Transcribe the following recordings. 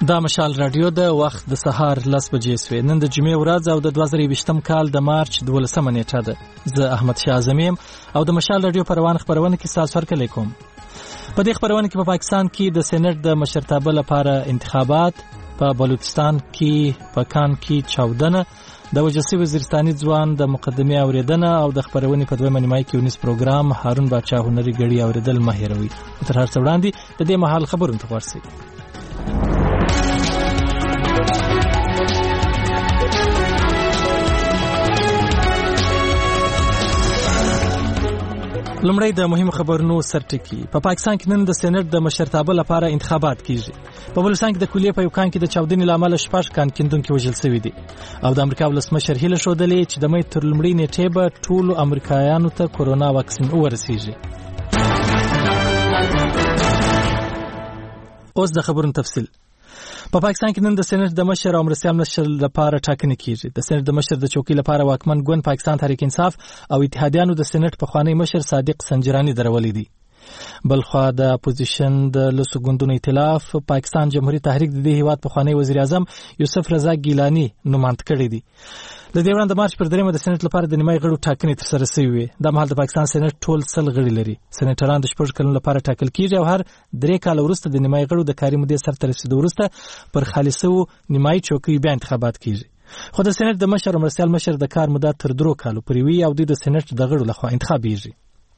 دا مشال رادیو د وخت د سهار 10 بجې سوې. نن د جمعې ورځ او د 2020م کال د مارچ 12مه نیټه ده. زه احمد شاه اعظمیم او د مشال رادیو په روان خبرونه کې تاسو سره کوم. په دې خبرونه کې په پاکستان کې د سېنات د مشرتابه لپاره انتخابات، په بلوچستان کې په کان کې چاودنه، د وجسي وزیرستاني ځوان د مقدمه اوریدنه او د خبرونه په دویمه نیمه کې ونیس پروګرام هارون باچا هنري غړي اوریدل مهیروي. تر هر څه وړاندې د دې مهال خبرونه تاسو لمړی د مهمو خبرونو سرټکی. په پاکستان کې نن د سېنات د مشرتابه لپاره انتخابات کیږي. په بلوچستان کې د کلیې په یو کان کې د چاودنې لامل 6 کان کیندونکو وژل شوي دي او د امریکا ولسمشر هیله شودلې چې د مې تر لمړی نیټې به ټولو امریکایانو ته کورونا واکسین ورسیږي. اوس د خبرونو تفصیل. په پاکستان کې نن د سېنات د مشر او مرستیال مشر لپاره ټاکنې کیږي. د سېنات د مشر د چوکۍ لپاره واکمن ګوند پاکستان تحریک انصاف او اتحادیانو د سېنات په خوانی مشر صادق سنجرانی درولې دي. بلخوا د اپوزیشن د لسو ګوندونو ائتلاف پاکستان جمهوریت تحریک د دې هیواد په خوانی وزیر اعظم یوسف رضا ګیلانی نوماند کړی دی. د دې وړاندې د مارچ پر 3 د سېنات لپاره د نیمای غړو ټاکنې ترسره شوې. د مهال د پاکستان سېنات ټول 100 غړي لري. سېناتران د 4 کلونو لپاره ټاکل کیږي او هر 3 کال وروسته د نیمای غړو د کاري مودې سره تر رسیدو وروسته پر خالصو نیمای چوکۍ بیا انتخابات کیږي. خو د سېنات د مشر او مرستیال مشر د کار مدت تر 3 کالو پورې وي او د سېنات د غړو لخوا انتخابېږي.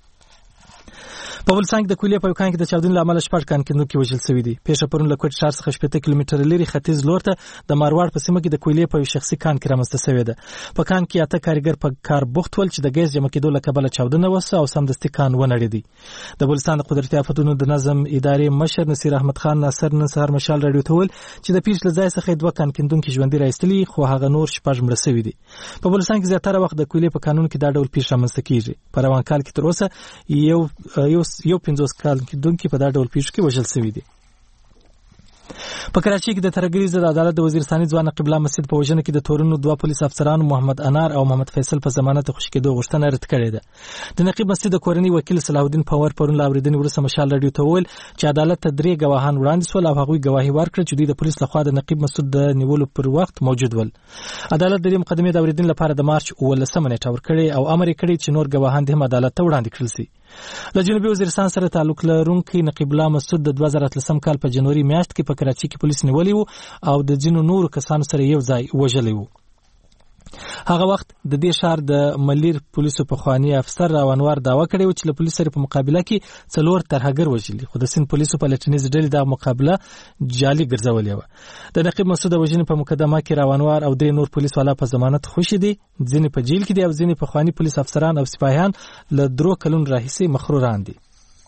په بلوچستان کې د کلیې په یو کان کې د چاودنې لامل 6 کان کیندونکو وژل شوي دي. پیښه پرون له کوټ ښار څخه 70 کیلومتره لري ختیځ لور ته د مارواړ په سیمه کې د کلیې په یو شخصي کان کې رامنځته شوې ده. په کان کې 8 کارګر په کار بوخت ول چې د ګیس جمع کېدو له کبله چاودنه وسه او سمدستي کان ونړېدی. د بلوچستان د قدرتي آفتونو د نظم ادارې مشر نصیر احمد خان ناصر نن سهار مشال رادیو ته ویل چې د پیښې له ځای څخه 2 کان کیندونکو ژوندۍ راایستلي خو هغه نور 6 مړه شوي دي. په بلوچستان کې زیاتره وخت د کلیې په قانون کې دا ډول پیښه رامنځته کیږي. په روان کال کې تر اوسه یو 50 کال کیندونکو په دا ډول پیښو کې وژل شوي دي. په کراچۍ کې د ترګریز د عدالت د وزیرستاني ځوان قبله مسجد په وژنه کې د تورنو 2 پولیس افسرانو محمد انار او محمد فیصل په ضمانت خوشی کېدو غوښتنه رد کړې ده. د نقیب مسجد د کورنۍ وکیل صلاح الدین پاور پرون لا اوریدنې وروسته مشال رادیو ته ویل چې عدالت ته 3 گواهان وړاندې شول او هغوی گواهی ورکړه چې دوی د پولیس لخوا د نقیب مسجد د نیولو پر وخت موجود ول. عدالت د دې مقدمې د اوریدنې لپاره د مارچ 18 نیټه ورکړې او امر کړی چې نور گواهان هم عدالت ته وړاندې کړل شي. له جنوبي وزیرستان سره تعلق لرونکي نقیب الله مسعود د 2013 کال په جنوري میاشت کې په کراچۍ کې پولیس نیولې وو او د جنو نور کسانو سره یو ځای وژلې وو. هغه وخت د دې شهر د ملیر پولیسو په خوانی افسر راونوار داوا کړی و چې له پولیس سره په مقابله کې 4 ترهګر وژلي خو د سین پولیسو په لټنیز ډلې د مقابله جالي ګرځولې و. د نقیب مسعود وژنې په مقدمه کې راونوار او 3 نور پولیس والا په ضمانت خوشي دي. ځینې په جیل کې دي او ځینې په خوانی پولیس افسران او سپاهیان له 3 کلونو راهیسې مخروران دي.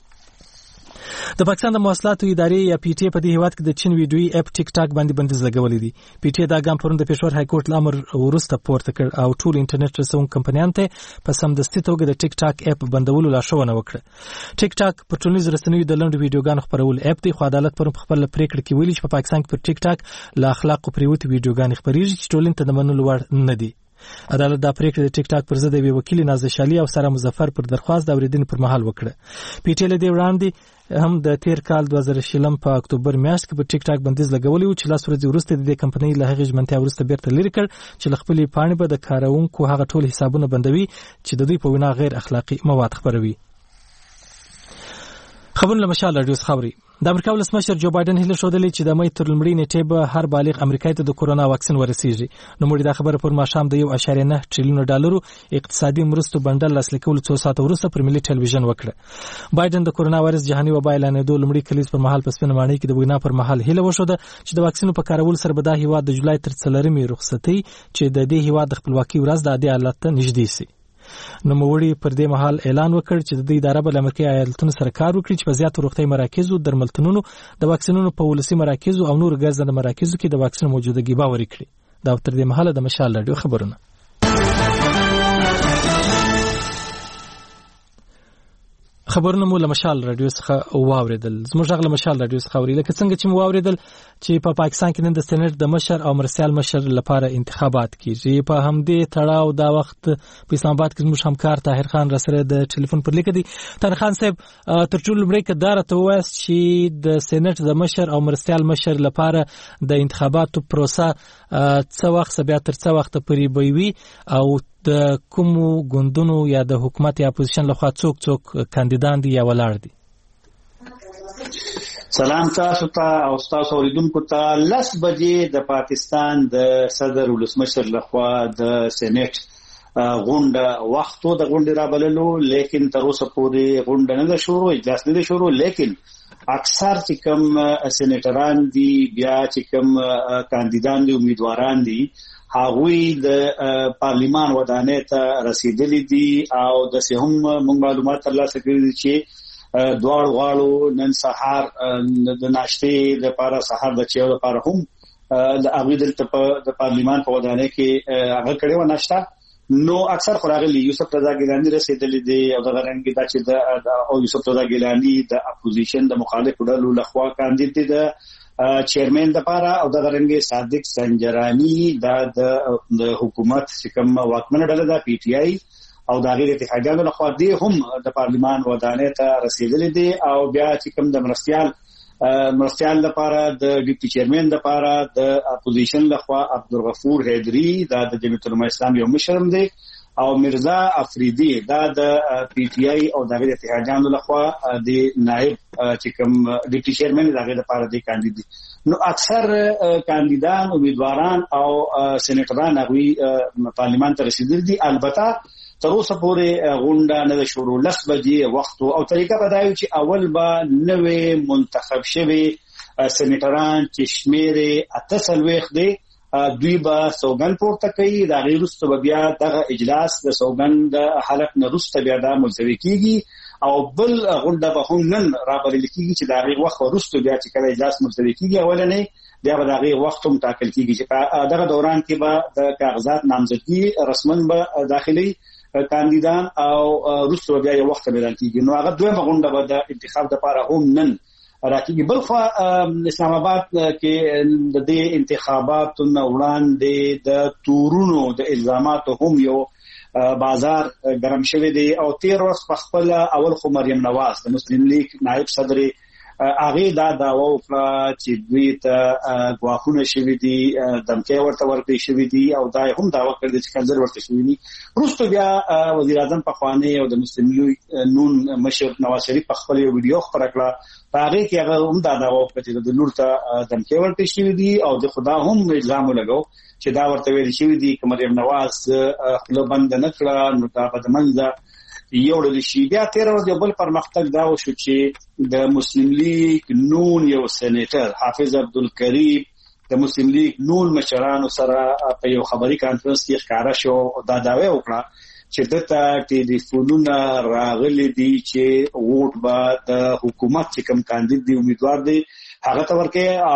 د پاکستان د مواصلاتو ادارې یا پی ټی په دې هیواد کې د چین ویډیویي اپ ټیک ټاک باندې بندیز لګولې دي. پی ټی دا ګام پرون د پېښور های کورټ لامر ورسته پورته کړ او ټول انټرنیټ رسونکو کمپنیانو ته په سمدستي توګه د ټیک ټاک اپ بندولو لارښوونه وکړه. ټیک ټاک په ټولنیزو رسنیو د لنډو ویډیوګانو خپرول اپ دی خو عدالت پرون په خپل پریکړه کې ویلي چې په پاکستان کې پر ټیک ټاک لا اخلاق پریوتي ویډیوګانې خپرېږي چې ټولنې ته د منلو وړ نه دي. عدالت دا پریکړه د ټیک ټاک پر ضد د وکیل نازش علي او سره مظفر پر درخواست د اوریدنې پر مهال وکړه. پی ټی له دې وړاندې هم د تیر کال 2020 په اکتوبر میاشت کې په ټیک ټاک بندیز لګولې و چې لاس ورځې وروسته د دې کمپنۍ له هغې ژمنتیا وروسته بیرته لرې کړ چې له خپلې پاڼې به د کاروونکو هغه ټول حسابونه بندوي چې د دوی په وینا غیر اخلاقي مواد خپروي. خبرونه مشال رادیو خبري. د امریکا ولسمشر جو بایدن هیله شودلې چې د مې تر لمړی نیټې به هر بالغ امریکایي ته د کورونا واکسین ورسیږي. نو موږ دا خبره پر ماښام د 1.9 ټریلیون ډالرو اقتصادي مرستو بندل لاسلیک کولو 2 ساعت وروسته پر ملي ټلویزیون وکړه. بایدن د کورونا وایرس جهاني وبا اعلانېدو لمړی کلیز پر مهال په سپینه ماڼۍ کې د وینا پر مهال هیله وشوده چې د واکسینو په کارول سره به د هیواد د جولای تر 4 رخصتي چې د دې هیواد د خپلواکۍ ورځ د عادي حالت ته نږدې شي. نو موړي پر دې مهال اعلان وکړ چې د اداره بل امریکایي ایالتونو سره کار وکړي چې په زیاتو روغتي مراکزو درملتونونو د واکسینونو په ولسي مراکزو او نور ګرځنده مراکزو کې د واکسین موجودګي باور کړي. دا تر دې مهال د مشال رادیو خبرونه. خبرونه مو لمشال رادیو څخه واوریدل. زموږ غږ لمشال رادیو څخه واوریدل لکه څنګه چې مو واوریدل چې په پاکستان کې نن د سېنات د مشر او مرستیال مشر لپاره انتخابات کیږي. په همدې تړاو دا وخت په اسلام آباد کې زموږ همکار طاهر خان را سره د ټلیفون پر لیک دی. طاهر خان صاحب تر ټولو لومړی کدار ته وایست چې د سېنات د مشر او مرستیال مشر لپاره د انتخاباتو پروسه څه وخت بیا تر څه وخت پورې به وي او د کومو ګوندونو یا د حکومت یا اپوزیشن لخوا څوک کاندیدان دي یا ولاړ دي؟ سلام تاسو ته او تاسو اوریدونکو ته. 10 بجې د پاکستان د صدر ولسمشر لخوا د سېنات غونډه وختو د غونډې را بللو، لیکن تر اوسه پورې غونډه نه شروع، اجلاس نه شروع. لیکن اکثر چې کوم سېنیټران دي بیا چې کوم کاندیدان دي امیدواران دي هغوی د پارلیمان ودانۍ ته رسیدلی دي او د سهم موږ معلومات ترلاسه کړي دي چې دوه غواړو نن سهار د ناشتې لپاره سهار د چایو لپاره هم د هغوی د پارلیمان په ودانۍ کې هغه کړي و ناشته. نو اکثر خراغلی یوسف رضا ګیلانی رسیدلی دی او د غرنګي دا چې د یوسف رضا ګیلانی د اپوزیشن د مخالف ډلو لخوا کاندید دي د چیرمن د پاره او د غرنګي صادق سنجرانی د حکومت چې کوم واکمن ډله د پی ټی آی او د غیر اتحادیانو لخوا دی هم د پارلیمان ودانۍ ته رسیدلی دي او بیا چې کوم د مرستیال لپاره د ډیپټي چیرمن لپاره د اپوزیشن لخوا عبدالغفور حیدری د جمعیت العلماء اسلامي او مشرم دی او مرزا افریدی د پی ټی آی او د غیر اتحادیانو لخوا د نائب چې کوم ډیپټي چیرمن د غیر لپاره دی کاندید دي. نو اکثر کاندیدان امیدواران او سېنیټران هغوی پارلیمان ته رسیدلي دي. البته تر اوسه پورې غونډه نه شروع. 10 بجې وخت او طریقه بدایو چې اول به نوې منتخب شوی سېنیټران چې شمیره 48 دی دوی به سوګند پورته کوي. دا غیر وروسته بیا دغه اجلاس د سوګند حلقه نه وروسته بیا دا ملتوي کیږي او بل غونډه به هم نن رابلل کیږي چې دا غیر وخت وروسته بیا چې کله اجلاس ملتوي کیږي اولنې بیا به دا غیر وخت هم ټاکل کیږي چې دغه دوران کې به د کاغذات نامزدګي رسمن به داخلي کاندیدان او روسو بیا یو وخت اعلان کیږي. نو هغه دویمه غونډه به د انتخاب لپاره هم نن راکېږي. بل خو اسلام آباد کې د دې انتخاباتو نه وړاندې د تورونو د الزاماتو هم یو بازار ګرم شوی دی او 13 ورځ په خپل اول خو مریم نواز د مسلم لیگ نائب صدر هغه دا دعوا وکړه چې دوی ته غواخونه شوی دي، دمکې ورته ورکړي شوی دي او دا هم دعوا کړې چې کنځر ورته شوی دي. وروسته بیا وزیر اعظم په خوانه او د مسلم لیگ نون مشر نواز شریف په خپل ویډیو خبره کړه هغه کې هغه هم دا دعوا وکړه چې د لور ته دمکې ورکړي شوی دي او د خدا هم الزام لګاو چې دا ورته ویل شوی دي چې مریم نواز خپل بند نه کړه نو دا بدمنځه یو ډول شي. بیا 13 ورځې بل پرمختګ دا وشو چې د مسلم لیگ نون یو سېنیټر حافظ عبدالکریم د مسلم لیگ نون مشرانو سره په یو خبري کانفرنس کې ښکارا شو او دا دعوی وکړه چې دته ټلیفونونه راغلي دي چې ووټ به د حکومت چې کوم کاندید دی امیدوار دی هغه ته ورکې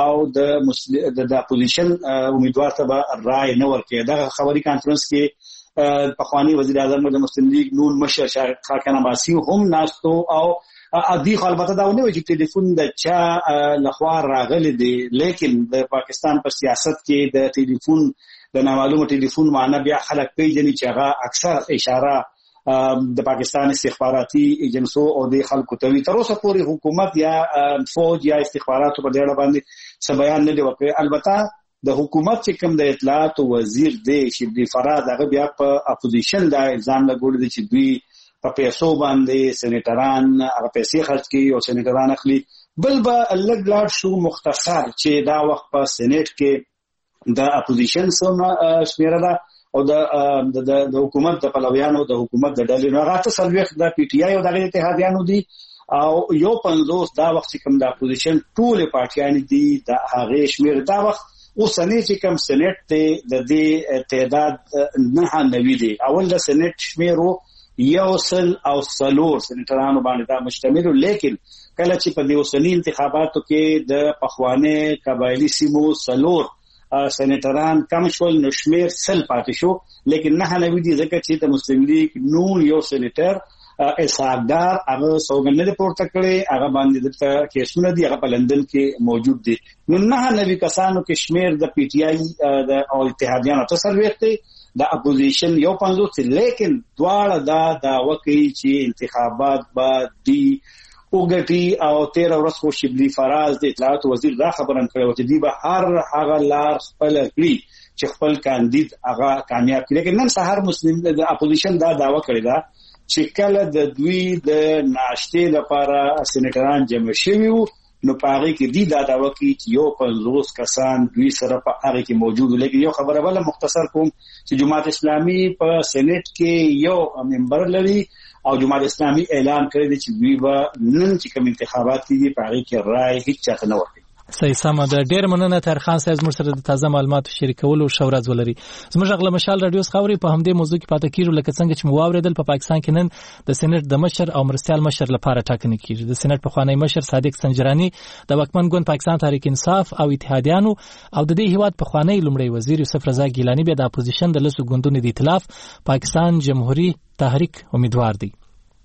او د اپوزیشن امیدوار ته به رائے نه ورکې. دا خبري کانفرنس کې پخوانی وزیر اعظم د مسلم لیگ نون مشر خاکن عباسی هم ناستو او ادي البته دا ونه چې ټلیفون د چا لخوا راغلی دی، لیکن د پاکستان په سیاست کې د ټلیفون د نامعلومه ټلیفون معنی بیا خلک پیژني چې هغه اکثر اشاره د پاکستان استخباراتي ایجنسو او د خلکو ته تر اوسه پورې حکومت یا فوج یا استخباراتو په ډېر باندې څه بیان نه دی ورکړی. البته د حکومت چې کوم د اطلاعات وزیر دی شبلی فراد هغه بیا په اپوزیشن دا الزام لګول دي چې دوی په پیسو باندې سېنیټران هغه پیسې خرج کوي او سېنیټران اخلي. بل به لږ لاړ شو مختصر چې دا وخت په سېنیټ کې د اپوزیشن سره شمیره ده او د حکومت د پلویانو د حکومت د ډلې نو هغه څه سلويخ د پی ټی آی او د اتحادیانو دي او یو 50 دا وخت چې کوم د اپوزیشن ټول پارټیان دي د هغه شمیر دا وخت اوسنی چې کوم سېنیټ ته د دې تعداد نه نوي دي. اول د سېنیټ شمیرو یو سل او سلور سېنیټرانو باندې دا مشتمل، لیکن کله چې په دې اوسنی انتخاباتو کې د پخوانه قبایلی سیمو سلور سېنیټران کم شول نو شمیر سل پاتې شو، لیکن نه نوي دي ځکه چې د مسلم لیگ نون یو سېنیټر اسحاقدار هغه سوګند پورته کړي هغه باندې د کیسونه دي هغه په لندن کې موجود دي نو نه نوي کسانو کې شمیر د پی ټی آی د او اتحادیانو تصور وکړي د اپوزیشن یو 50 لیکن دواړه دا وکړي چې انتخابات بعد دی وګټي او 13 ورځې خو شبلی فراز د اطلاعات وزیر دا خبرن کړو چې دی به هر هغه لار خپل کړی چې خپل کاندید هغه کامیاب کړي لیکن نن سهار مسلم د اپوزیشن دا داوا کړی دا چې کله د دوی د ناشته لپاره سېنیټران جمع شوي نو پاره کې دی دا داوا کوي چې یو 50 کسان دوی سره په هغه کې موجود لیکن یو خبره بل مختصر کوم چې جماعت اسلامي په سېنیټ کې یو ممبر لري او جماعت اسلامي اعلان کړی دی چې دوی به نن چې کوم انتخابات دي په هغه کې رائے هیڅ چاته نه ورکړي صحیح سم ده ډیر مننه تر خان صاحب زموږ سره د تازه معلوماتو شریکولو شورز ولري زموږ غله مشال رادیو خبري په همدې موضوع کې پاتې کیږي لکه څنګه چې موریدل په پاکستان کې نن د سېنات د مشر او مرستيال مشر لپاره ټاکنې کیږي د سېنات په خوانی مشر صادق سنجرانی د واکمن ګوند پاکستان تحریک انصاف او اتحادیانو او د دې هیواد په خوانی لومړی وزیر یوسف رضا ګیلانی به د اپوزیشن د لسو ګوندونو د ائتلاف پاکستان جمهوریت تحریک امیدوار دي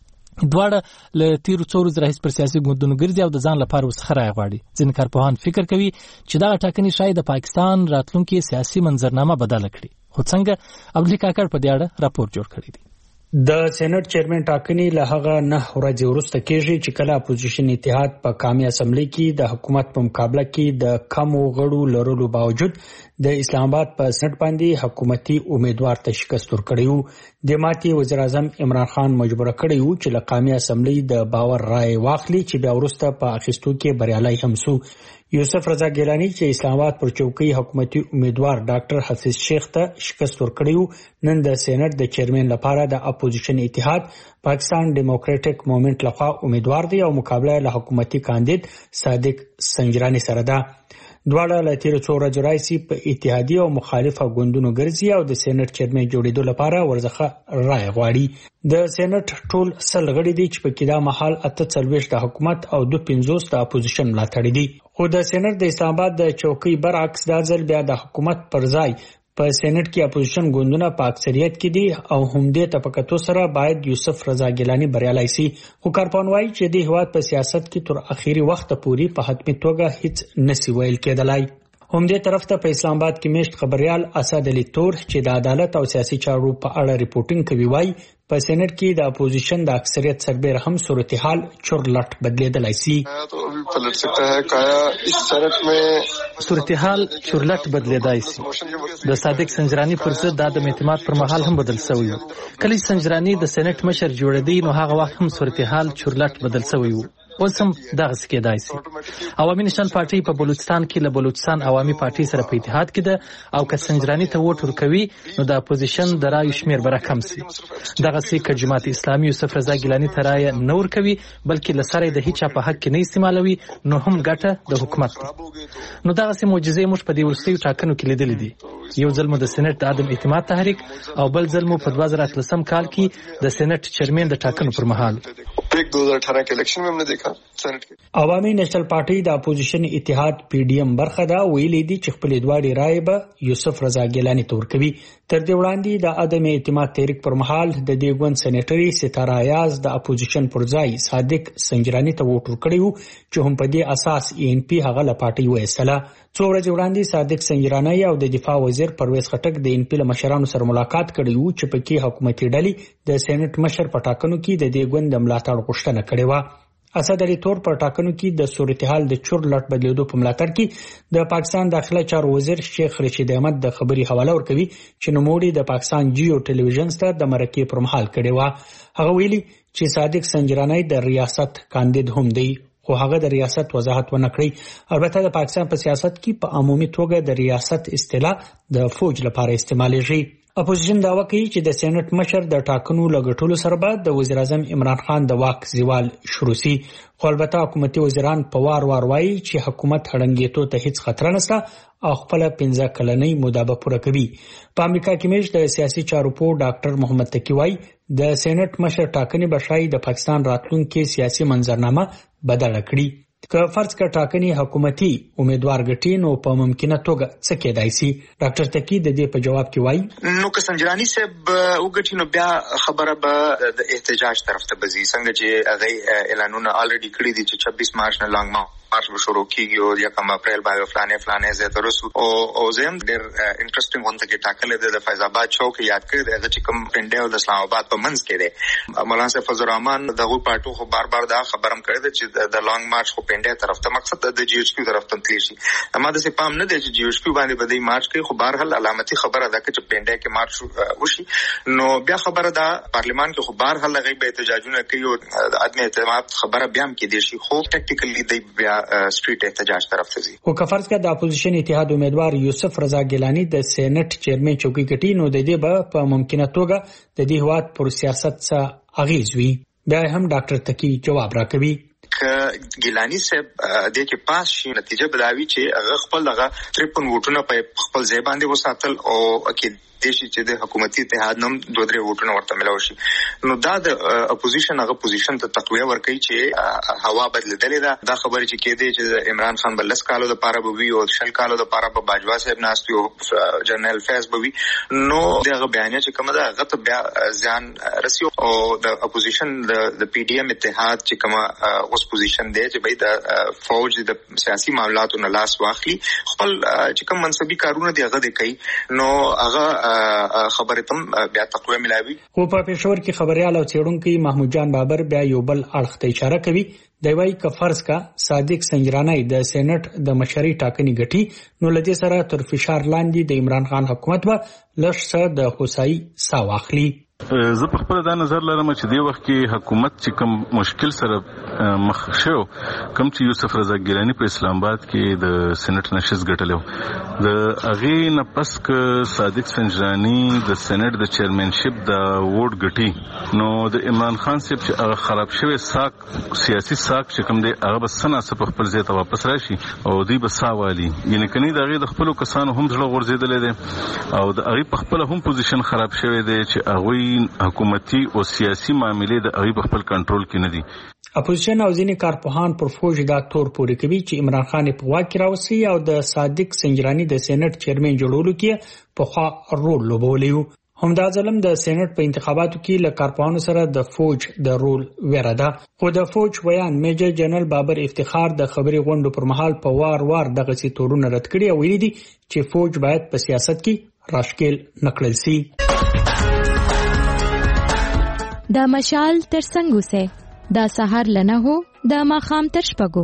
دواړه له تیر څو ورځې راهیسې پر سیاسي ګوندونو ګرځي او د ځان لپاره وسخره غواړي ځینې کارپوهان فکر کوي چې دا ټاکنې شاید د پاکستان راتلونکي سیاسي منظرنامه بدله کړي خو څنګه عبدالله کاکړ په دې اړه راپور جوړ کړی دی د سېنات چیرمن ټاکنې له هغه 9 ورځې وروسته کېږي چې کله اپوزیشن اتحاد په قومي اسمبلی کې د حکومت په مقابله کې د کم غړو لرلو باوجود د اسلام آباد په سېنات باندې حکومتي امیدوار ته شکست ورکړیو د ماتي وزیر اعظم عمران خان مجبور کړیو چې له قومي اسمبلی د باور رائے واخلي چې بیا وروسته په اخیستو کې بریالي هم سو یوسف رضا ګیلانی چې اسلام آباد پر چوکۍ حکومتي امیدوار ډاکټر حفیظ شیخ ته شکست ورکړیو نن د سېنات د چیرمن لپاره د اپوزیشن اتحاد پاکستان ډیموکراټک موومېنټ لخوا امیدوار دی او مقابله له حکومتي کاندید صادق سنجرانی سره ده دواړه له تیر څو ورځې راځي په اتحادیه او مخالفه ګوندونو ګرځي او د سېنات چیرمن جوړېدو لپاره ورزخه رائے غواړي د سېنات ټول سل غړي دي چې په کې دا محل 48 د حکومت او 250 د اپوزیشن ملاتړي دي خو د سېنات د اسلام آباد د چوکۍ برعکس دا ځل بیا د حکومت پر ځای په سېنات کې اپوزیشن ګوندونه په اکثریت کې دي او همدې طبقاتو سره باید یوسف رضا ګیلانی بریالي شي خو کارپوهان وایي چې د هیواد په سیاست کې تر اخیری وخت پورې په حتمی توګه هیڅ نسی ویل کېدلای همدې طرف ته په اسلام آباد کې میشت خبريال اسد علي تور چې د عدالت او سیاسي چارو په اړه ریپورتینګ کوي وایي په سېنات کې د اپوزیشن د اکثریت سربېره هم صورتحال چورلټ بدلیدلای شي پلٹ سکتا ہے کایا اس سېنات میں صورتحال چورلټ بدلیدای شي د صادق سنجرانی پر ضد د عدم اعتماد پر مهال هم بدل شوی کله سنجرانی د سېنات مشر جوړېدی نو هغه وخت هم صورتحال چورلټ بدل شوی اوس هم دغه کېدای شي عوامي نشان پارټي په بلوچستان کې له بلوچستان عوامي پارټي سره په اتحاد کې ده او که سنجرانی ته ووټ ورکوي نو د اپوزیشن د رایو شمیر به راکم شي دغه سي که جماعت اسلامي یوسف رضا ګیلانی ته رایه نه ورکوي بلکې لسره د هیڅ په حق کې نه استعمالوي نو هم ګټه د حکومت نو دغه سي معجزې موږ په دې ورستیو ټاکنو کې لیدلې دي یو ځل مو د سېنات د عدم اعتماد تحریک او بل ځل مو په 2013 کال کې د سېنات چیرمن د ټاکنو پر مهال 2018 के इलेक्शन में हमने देखा सेनेट के عوامي نېشنل پارټي د اپوزیشن اتحاد پی ډی ایم برخه دا ویلې دي چې خپل دواړي رائے به یوسف رضا ګیلانی تور کوي تر دې وړاندې د عدم اعتماد تحریک پر مهال د دې ګوند سېنیټري ستاره ایاز د اپوزیشن پر ځای صادق سنجرانی ته ووټ ورکړیو چې هم په دې اساس ان پی هغه له پارټي وایستله څو ورځې وړاندې صادق سنجرانی او د دفاع وزیر پرویز خټک د ان پی له مشرانو سره ملاقات کړی وو چې په کې حکومتي ډلې د سېنات مشر په ټاکنو کې د دې ګوند د ملاتړ غوښتنه کړې و اسد علي تور په ټاکنو کې د صورتحال د چورلټ بدلیدو په ملاتړ کې د پاکستان داخله چارو وزیر شیخ رشید احمد د خبري حواله ورکوي چې نوموړي د پاکستان جیو ټلویزیون ته د مرکې پر مهال کړي و هغه ویلي چې صادق سنجرانی د ریاست کاندید هم دی خو هغه د ریاست وضاحت ونه کړی البته د پاکستان په سیاست کې په عمومي توګه د ریاست اصطلاح د فوج لپاره استعمالېږي اپوزیشن داوا کوي چې د سېنات مشر د ټاکنو لګټلو سره بعد د وزیر اعظم عمران خان د واک زوال شروع شي خو البته حکومتي وزیران په وار وایي چې حکومت هړنګېتو ته هیڅ خطر نشته او خپل 15 کلنۍ موده به پوره کوي په امریکا کې مېش د سیاسي چارو په ډاکټر محمد تقی وای د سېنات مشر ټاکنې بشای د پاکستان راتلونکي سیاسي منظرنامه بدل کړي که فرض کړه ټاکنې حکومتي امیدوار ګټي نو په ممکنه توګه څه کېدای شي؟ ډاکټر تقی د دې په جواب کې وایي نو که سنجرانی صاحب وګټي نو بیا خبره به د احتجاج طرف ته بځي، څنګه چې هغه اعلانونه الریډي کړی دي چې 26 مارچ نه لانګ مارچ به شروع کیږي او 1 اپریل باندې فلانه زه ترسو او زم ډېر انټرېسټینګ ونته کې ټاکل دی د فیض آباد چوک یاد کړی دی چې کوم پنده او د اسلام آباد په منځ کې دی. مولانا صاحب فضل الرحمن دغه پارټو خو بار دا خبرم کړی دی چې د لانګ مارچ خو پنده طرف ته مقصد د جی ایچ کیو طرف ته تللی شي. اما د سپام نه دی چې جی ایچ کیو باندې بده مارچ کوي، خو بهر حل علامتي خبره ده چې پنده کې مارچ وشي نو بیا خبره ده پارلیمان کې خو بهر حل غي به احتجاجونه کوي او د عدم اعتماد خبره بیا هم کې دي شي، خو ټیکټیکلی دی بیا سټریټ احتجاج طرف ته ځي. خو که فرض کړه د اپوزیشن اتحاد امیدوار یوسف رضا ګیلانی د سېنات چیرمن چوکۍ ګټي نو د دې په ممکنه توګه د دې هواد پر سیاست څخه اغیز وي. بیا هم ډاکټر تقی جواب راکوي که ګیلانی صاحب د کې پاس شي نتیجه بداوي چې هغه خپل دغه 53 ووټونه په خپل ځای باندې وساتل او کې دیشي چې د حکومتي اتحاد نوم 2-3 ووټونه ورته ملاوي شي نو دا د اپوزیشن هغه پوزیشن ته تقویه ورکړي چې هوا بدلېدلې ده. دا خبره چې کېده چې عمران خان بلس کالو د پاره بوي او شل کالو د پاره په باجوا صاحب ناستي او جنرال فیض بوي نو دغه بیانیه چې کومه ده هغه ته بیا ځان رسي او د اپوزیشن د پی ډی ایم اتحاد چې کومه اوس پوزیشن دی چې به د فوج د سیاسي معاملاتو نه لاس واخلي خپل چې کوم منصبي کارونه دی هغه کوي نو هغه خبره تم بیا تقویه ملاوي. خو په پېښور کې خبريال او څېړونکو محمود جان بابر بیا یو بل اړخ ته اشاره کوي. دی وايي که فرض کا صادق سنجرانی د سېنات د مشري ټاکنې ګټي نو لدې سره تر فشار لاندې د عمران خان حکومت به لږ د هوسايي سا واخلي. زه په خپل دا نظر لرم چې دی وخت کې حکومت چې کوم مشکل سره مخ شو کوم چې یوسف رضا ګیلانی په اسلام آباد کې د سېنات نشست ګټلو د اغه نه پس ک صادق سنجرانی د سېنات د چیرمنشپ د ووټ ګټي نو د عمران خان صاحب چې هغه خراب شوی ساق سیاسي ساق چې کوم دی هغه بس نه په خپل ځای ته واپس راشي او دی به ساوالي یعنی کني د هغه د خپل کسانو هم ځړه ورزيدل دي او د هغه په خپل هم پوزیشن خراب شوی دی چې هغه حکومتي او سیاسي معاملې د هغه خپل کنټرول کې نه دي. اپوزیشن او ځینې کارپوهان پر فوج دا تور پورې کوي چې عمران خان په واک کې راوسی او د صادق سنجرانی د سېنات چیرمن جوړولو کې په خوا رول لوبولی و. همدا ځلم د سېنات په انتخاباتو کې له کارپوهانو سره د فوج د رول ویره ده. خو د فوج ویان میجر جنرال بابر افتخار د خبري غونډو پر مهال په وار دغه سي تورونه رد کړي او ویلي دي چې فوج باید په سیاست کې راشکېل نکړل شي. دا مشال تر څنګه سه دا سحر لنه هو دا ماخام تر شپګو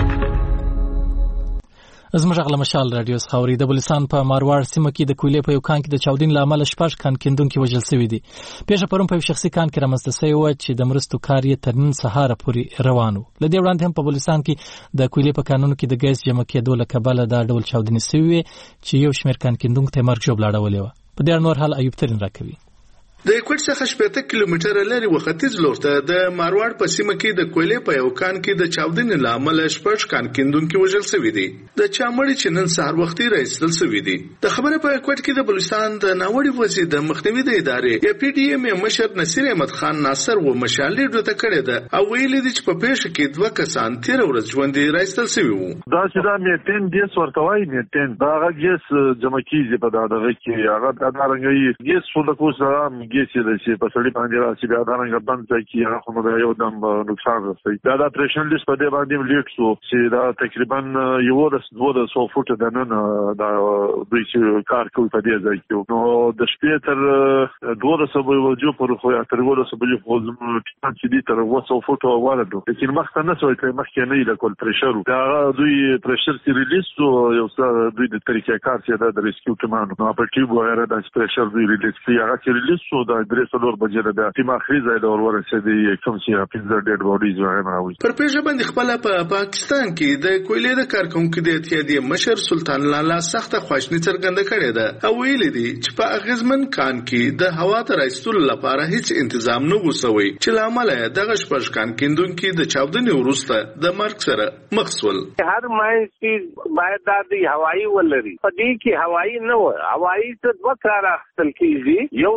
زموږ غل مشال رادیو خاوري د بلوچستان په ماروار سیمه کې د کویلې په یو کان کې د چاودین لامل شپږ کان کیندونکو وژل شوی دي. پیښه پرون په شخصي کان کې رامنځته شوی و چې د مرستو کار یې تر نن سهار پورې روانو. لدې وړاندې هم په بلوچستان کې د کویلې په کانونو کې د ګیس جمع کېدو له کبله دا ډول چاودنې شوی چې یو شمېر کان کیندونکو ته مرګ جوړ لاړولې و. په دې نور حال ایوب ترين راکوي. د کوټ څخه 80 کیلومتره لري وختیځ لور ته د ماروړ په سیمه کې د کویلې په یو کان کې د چاودنې لامل شپږ کان کیندونکو وژل شوی دي. د چامړي چې نن سهار وختي راځل شوی دي. د خبره په کوټ کې د بلوچستان د ناوړي وزیر د مخنیوي د ادارې پی ډی ایم مشر نصیر احمد خان ناصر و مشالې ډوته کړی ده او ویل دي چې په پیښه کې دوه کسان 13 ورځې ژوند راځل شوی وو. دا چې دا میتین ګیس ورتوي میتین دا هغه ګیس جمع کیږي په دغه کې هغه دا رنګي ګیس څه د کوڅه ګیس چې په سړي باندې راځي بیا دا رنګ بند ځای کې هغه خو یو دم نقصان رسوي. دا د اپریشن لیست په دې باندې لیک شو چې دا تقریبا یو د 200 فوټ د نن دا دوی چې کار کوي په دې ځای کې نو د شپې تر 200 وجو پر خو تر 200 بجو خو چې دي تر 200 فوټ ورته چې مخ ته نه سوي ته مخ کې نه لکول پرشر دا دوی پرشر چې ریلیز یو څه دوی د طریقې کار چې دا د ریسکیو کمانډ نو په ټیب وایره د پرشر دوی ریلیز کې هغه چې ریلیز شو دا درېڅلور بجې ده چې ماخري ځای د ورسېدي کوم چې 15 ډېډ باډیز راغلي. پر پیښه باندې خپل په پاکستان کې د کویلې د کارکونکو د اتحادیې مشر سلطان لالا سخت خواشنی څرګنده کړې ده او ویل دي چې په اغیزمن کان کې د هوا تر ایستلو لپاره هیڅ تنظیم نه وسوي چې لامل دغه شپږ کان کیندونکو د چاودنې وروسته د مرګ سره مخ شول. هر مایسي باید د هوایی ولري په دې کې هوایی نه و هوایی څه دوه کار اخیستل کیږي. یو دا چې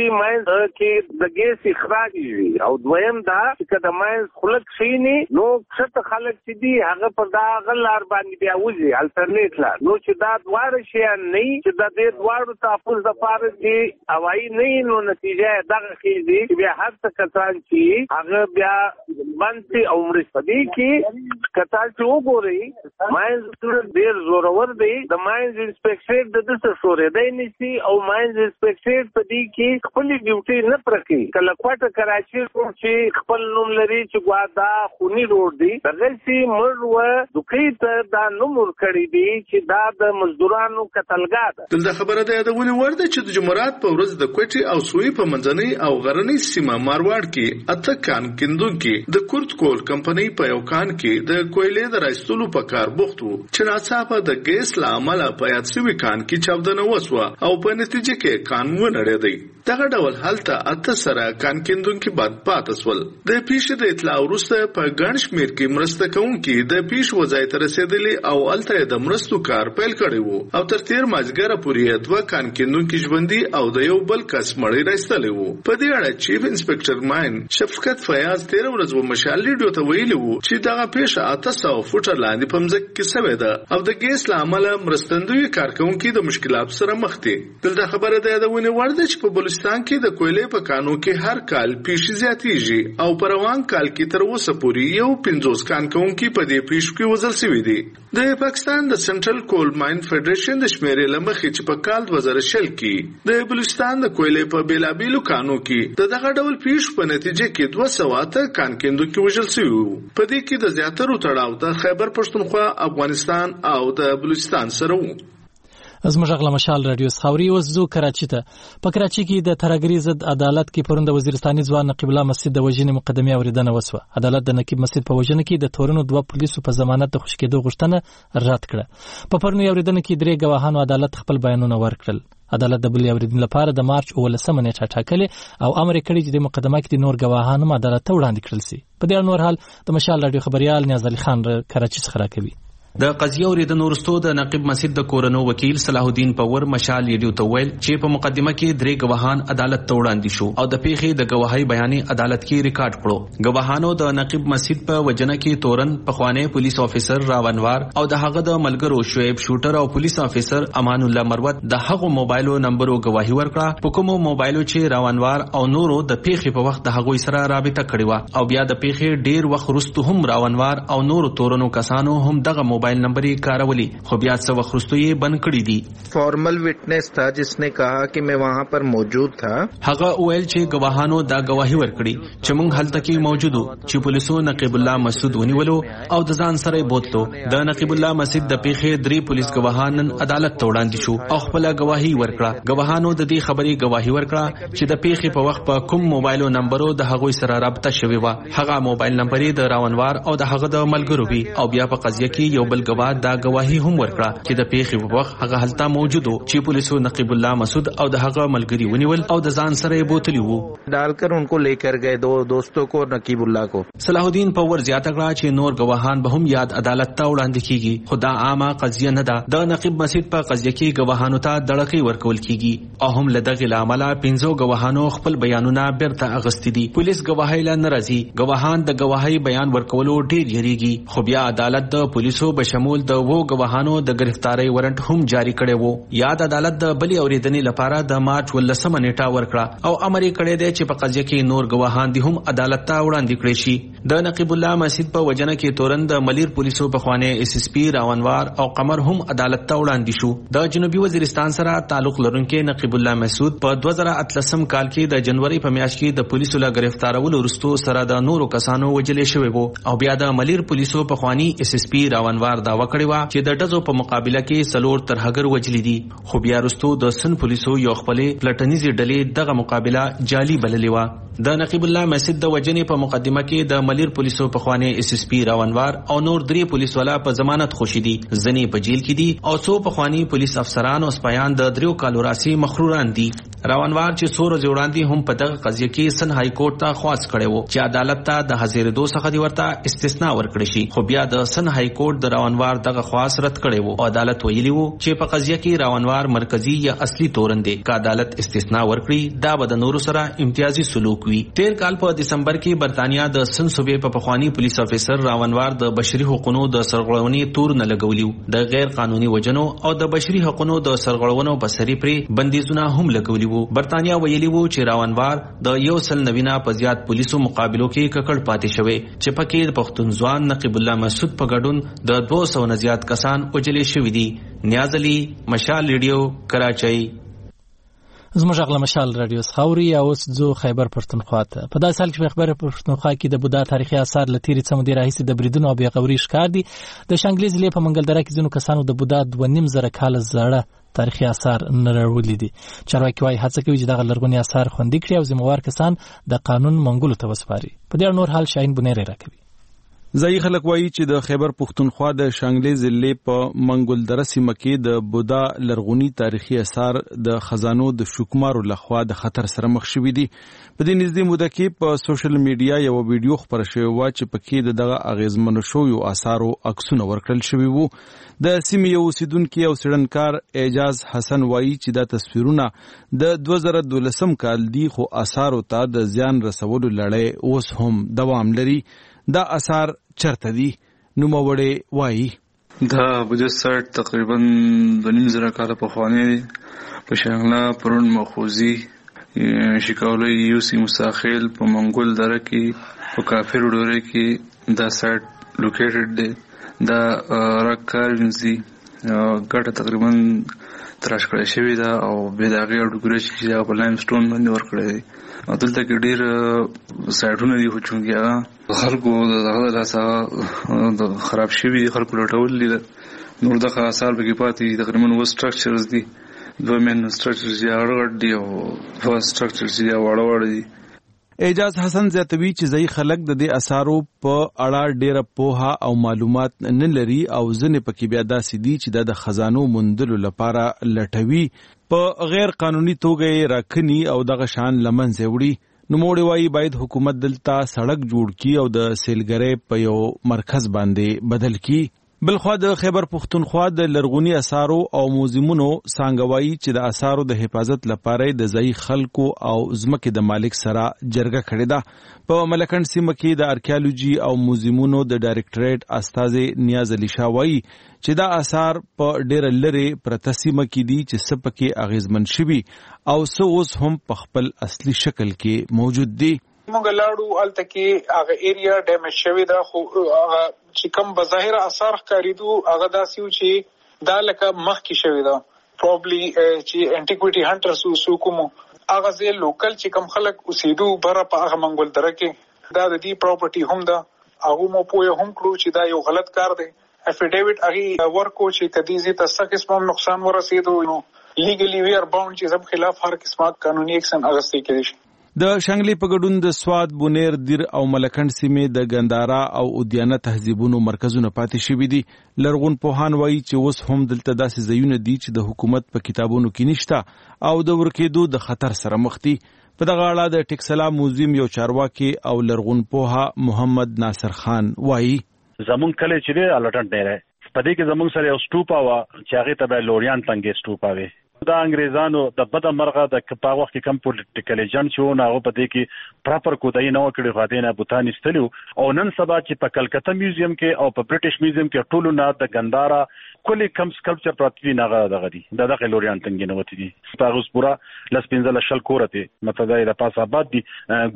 شي ماینز کې د ګیس اخراج وي او دویم دا چې د ماینز خلق شي نو څه خلک چې دي هغه په دا غلار باندې بیا وځي الټرنیټ لار نو چې دا دوار شي نه چې د دې دوارو تاسو د پاره چې هوایی نه نو نتیجه دا کیږي چې بیا هر څه کسان چې هغه بیا باندې عمر سپدي کې کتل چې وګوري ماینز ډیر زورور دی د ماینز انسپکټر د دسه شورې دی نشي او ماینز انسپکټر په دې کې خپل ډیوټي نه پرکې کله کوټه کراچي چې خپل نوم لري چې ګوادا خونی روډ دی دغه سي مړ دوکې ته دا نومور کړی دی چې دا د مزدورانو قتلګاه ده دلته خبره ده یادونه ورده چې د جمعرات په ورځ د کوټي او سوی په منځنۍ او غرنۍ سیمه مارواړ کې اته کان کیندونکو د کورت کول کمپنۍ په یو کان کې د کویلې د راستلو په کار بوخت وو چې ناڅاپه د ګیس لامل په یاد سوي کان کې چاودنه وسوه او په نتیجه کې کان ونړېدی دغه ډول حالت اته سره کان کیندونکو بعد پاتسول د پیښې د اطلاع وروسته په ګڼ شمېر کې مرسته کوونکي د پیښ وضعیت رسیدلی او الته د مرستو کار پیل کړی وو او تر تیر مازګره پورې دوه کان کیندونکو ژوندۍ او د یو بل کس مړی راستلی وو په دې اړه چیف انسپکټر ماین شفقت فیاض 13 ورځې و مشال ریډیو ته ویلي وو چې دغه پیښه 800 فوټه لاندې په مځکه کې سوې ده او د ګیس لامل مرستندوی کارکونکو د مشکلات سره مخ دي دلته خبره ده یادونه ورده چې په بلوچستان کې د کویلې په کانو کې هر کال پیښې زیاتېږي او په روان کال کې تر اوسه پورې یو 50 کارکونکو په دې پیښو کې وژل شوي دي د پاکستان د سنټرل کول ماین فدریشن د شمیرې لمخې چې په کال 2000 کې د بلوچستان د کویلې په بیلابیلو کانو کې دغه ډول پیښو په نتیجه کې 200 کارکونکو وژل شوي په دې کې د زیاترو تړاو د خیبر پښتونخوا افغانستان او د بلوچستان سره وو از مشغله مشال رادیو خاوري وزو کراچي ته په کراچي کې د ترګری ضد عدالت کې پروند وزیرستاني ځوان نقیب الله مسجد د وژنې مقدمه اوریدنه وسوه عدالت د نقیب مسجد په وژنه کې د تورونو دوه پولیسو په ضمانت د خوشکېدو غوښتنه رد کړه په پرونی اوریدنه کې درې ګواهانو عدالت خپل بیانونه ورکړل عدالت د بلې اوریدنې لپاره د مارچ 18 نیټه ټاکلې او امر کړی چې د مقدمه کې د نور ګواهان هم عدالت ته وړاندې کړل شي په دې نور حال د مشال رادیو خبريال نیاز علي خان کراچي څخه راکوي د قضیه اوریدنې وروسته د نقیب مسجد د کورنو وکیل صلاح الدین پور مشال ریډیو ته ویل چې په مقدمه کې درې ګواهان عدالت ته وړاندې شو او د پیښې د گواهی بیانې عدالت کې ریکارډ کړو ګواهانو د نقیب مسجد په وجنه کې تورن پخوانی پولیس افیسر راونوار او د هغه د ملګرو شعیب شوټر او پولیس افیسر امان الله مروت د هغه موبایلو نمبرو گواهی ورکړه په کومو موبایلو چې راونوار او نورو د پیښې په وخت د هغوی سره رابطه کړې و او بیا د پیښې ډیر وخت وروسته هم راونوار او نورو تورنو کسانو هم دغه موبایل نمبر کارولی خو بیا څه وخت وروسته یې بند کړی دي فارمل وټنس تھا جس نے کہا کہ میں وہاں پر موجود تھا هغه ویل چې گواهانو دا گواهی ورکړي چې موږ هلته کې موجود وو چې پولیسو نقیب الله مسعود ونیولو او د ځان سره بوتلو د نقیب الله مسعود د پیښې درې پولیس گواهان عدالت ته وړاندې شو او خپل گواهی ورکړه گواهانو د دې خبرې گواهی ورکړه چې د پیښې په وخت په کوم موبایلو نمبرو د هغوی سره رابطه شوی و هغه موبایل نمبر د راونوار او د هغه د ملګرو وی او بیا په قضیه کې یو بل گواه دا گواهی هم ورکړه چې د پیښې په وخت هغه هلته موجود و چې پولیسو نقیب الله مسعود او د هغه ملګری ونیول او د ځان سره بوتلی وو ډال کر ان کو لیکر گئے دو دوستوں کو نقیب الله کو صلاح الدین پور زیاته کړه چې نور گواهان به هم یاد عدالت ته وړاندې کیږي خدا عامه قضیه نه ده د نقیب مسجد په قضیه کې گواهانو ته دړکې ورکول کیږي او هم لدغه لامل 15 گواهانو خپل بیانونه بیرته اغستې دي پولیس گواهی لا ناراضي گواهان د گواهی بیان ورکولو ډیر یریږي خو بیا عدالت د پولیسو بشمول د وو گواهانو د گرفتاری وارنټ هم جاری کړي وو یاد عدالت د بلی اوریدنې لپاره د مارچ 18 نیټه ورکړه او امر یې کړی دی چې په قضیه کې نور گواهان دي هم عدالت ته وړاندې کړي شي د نقیب الله مسجد په وجنه کې تورن د ملیر پولیسو په خوانه اس اس پی راونوار او قمر هم عدالت ته وړاندې شو د جنوبي وزیرستان سره تعلق لرونکي نقیب الله مسعود په 2013 کال کې د جنوري په میاشت کې د پولیسو له گرفتارولو وروسته سره د نورو کسانو وجلې شوی وو او بیا د ملیر پولیسو په خواني اس اس پی راونوار دا وکړی و چې د ډزو په مقابله کې سلور ترهګر وجلې دي خو بیا وروسته د سن پولیسو یو خپل پلټنیزي ډلې دغه مقابله جعلي بللې و د نقیب الله مسجد د وجنې په مقدمه کې د ملیر پولیسو په خوانه اس اس پی راونوار او نور درې پولیس والا په ضمانت خوشي دي ځنې په جیل کې دي او څو په خواني پولیس افسران او سپایان د دریو کالو راسي مخروران دي راونوار چې څو ورځې وړاندې هم په دغه قضیه کې سن های کورټ ته خواست کړي وو چې عدالت ته د حاضرېدو څخه دی ورته استثناء ورکړي شي خو بیا د سن های کورټ د راونوار دغه خواص رد کړی وو. عدالت ویلی وو چې په قضیه کې راونوار مرکزی یا اصلي تورن دی. که عدالت استثناء ورکړي دا به د نورو سره امتیازي سلوک وي. تیر کال په دسمبر کې برتانیا د سن صوبې په پخوانی پولیس افیسر راونوار د بشري حقوقو د سرغړونې تور نه لګولیو. د غیر قانوني وجنو او د بشري حقوقو د سرغړونو په سری پرې بندیزونه هم لګولیو. برتانیا ویلي وو چې راونوار د 190 په زیات پولیسو مقابلو کې ککړ پاتې شوی چې پکې پښتون ځوان نقیب الله مسعود په ګډون د 200 نه زیات کسان وجلې شوی دي. نیاز علي، مشال ریډیو، کراچۍ. زموږ غلا مشال رادیو خاوري او زو خیبر پښتونخوا ته. په داسې حال کې خیبر پښتونخوا کې د بودا تاریخي آثار لتیری څخه مدیر راهیسي د بریدونو او بیغوري ښکار دي. د شانګلې ضلع په منګلدره کې ځینو کسانو د بودا 2.5 کال زړه تاریخي آثار نړولې دي. چارواکي وايي هڅه کوي چې دغه لرغونی آثار خوندي کړي او ذمہوار کسان د قانون منګولو ته وسپاري. په دې نور حال شاهین بنیر راکوي. ځای خلک وایي چې د خیبر پښتونخوا د شانګلې ضلع په منګلدره سیمه کې د بودا لرغونی تاریخي آثار د خزانو د شوکمارو لخوا د خطر سره مخ شوي دي. په دې نږدې موده کې په سوشل میډیا یو ویډیو خپره شوی و چې پکې دغه اغیزمنو شویو آثارو عکسونه ورکړل شوي وو. د سیمې یو اوسیدونکي او څېړنکار اعجاز حسن وایي چې دا تصویرونه د 2012 کال دي خو آثارو ته د زیان رسولو لړۍ اوس هم دوام لري. دا آثار چرته دي؟ نوموړی وایي دا بجسد تقریبا 2.5 کاله پخوانی دی. په شانګله پرون مخوزي شکاولي یوسی مساخیل په منګول دره کې په کافر ډوره کې دا سایت لوکیټډ دی. دا راکار وینځي ګټه تقریبا تراش کړی شوی دا او به دا غیر ډوګرش چې په لایم سټون باندې ور کړی دی. دلته کې ډیر سایټونه دي خو چونګیا خلکو دغه لاسه خراب شوي دي، خلکو لټول دي. نور دغه آثار به کې پاتې تقریبا و سټرکچرز دي، 2 مین سټرکچرز یا اړغړ دي او فرست سټرکچرز یا واړه دي. اعجاز حسن زیاتوي چې ځای خلک د دې آثارو په اړه ډیره پوهه او معلومات نه لري او ځنې پکې بیا داسې دي چې د خزانو موندلو لپاره لټوي، په غیر قانوني توګه یې راکني او دغه شان لمنځه وړي. نوموړی وایي باید حکومت دلته سړک جوړ کړي او د سیلګرۍ په یو مرکز باندې بدل کړي. بلخوا د خیبر پښتونخوا د لرغونی آثارو او موزیمونو څنګه وایي چې د آثارو د حفاظت لپاره د ځای خلکو او ځمکې د مالک سره جرګه کړې ده. په ملکند سیمه کې د ارکیالوجي او موزیمونو د ډایرکټریټ استاذ نیاز علي شاه وایي چې دا آثار په ډېر لرې پرته سیمه کې دي چې څه پکې اغیزمن شوي او څه اوس هم په خپل اصلي شکل کې موجود دي. موږ لاړو الته کې هغه ایریا ډیمیج شوی دا خو هغه چې کوم بظاهر آثار ښکاریدو هغه داسې و چې دا لکه مخکې شوی دا پروبلی چې انټیکویټي هانټرز وسوکوم هغه ځای لوکل چې کوم خلک اوسېدو بره په هغه منګول دره کې دا د دې پراپرټي هم ده هغه مو پوهه هم کړو چې دا یو غلط کار دی. افیډیویټ هغه ورکو چې کدي زی ته څه قسم نقصان ورسېدو نو لیګلی وی ار باوند چې زم خلاف هر قسمه قانوني اکشن اغستې کېږي. د شانګلې په ګډون د سواد، بونیر، دیر او ملکند سیمې د ګندارا او اودیانه تهذیبونو مرکزونه پاتې شوي دي. لرغون پوهان وایي چې اوس هم دلته داسې ځایونه دي چې د حکومت په کتابونو کې نشته او د ورکېدو د خطر سره مخ دي. په دغه اړه د ټیکسلا موزیم یو چارواکي او لرغون پوها محمد ناصر خان وایي زمون کله چې الټن ډیره په دې کې زمون سره یو سټوپا وا چې هغه ته به لوریان تنګې سټوپا وي. دا انګریزانو د بده مرغه د په وخت کې کم پولیټیکل ایجنټ شو نه په دې کې پراپر کوډای نه وکړي غاډینه بوتانی ستلو او نن سبا چې په کلکته میوزیم کې او په برټش میوزیم کې ټولو نه د ګندارا کلی کم سکلپچر پراتی دي نه دغه دي دغه لوریان تنګ نه وتی دي تاسو پورا لس پنځل شل کورته مطلب دا پاس آباد دي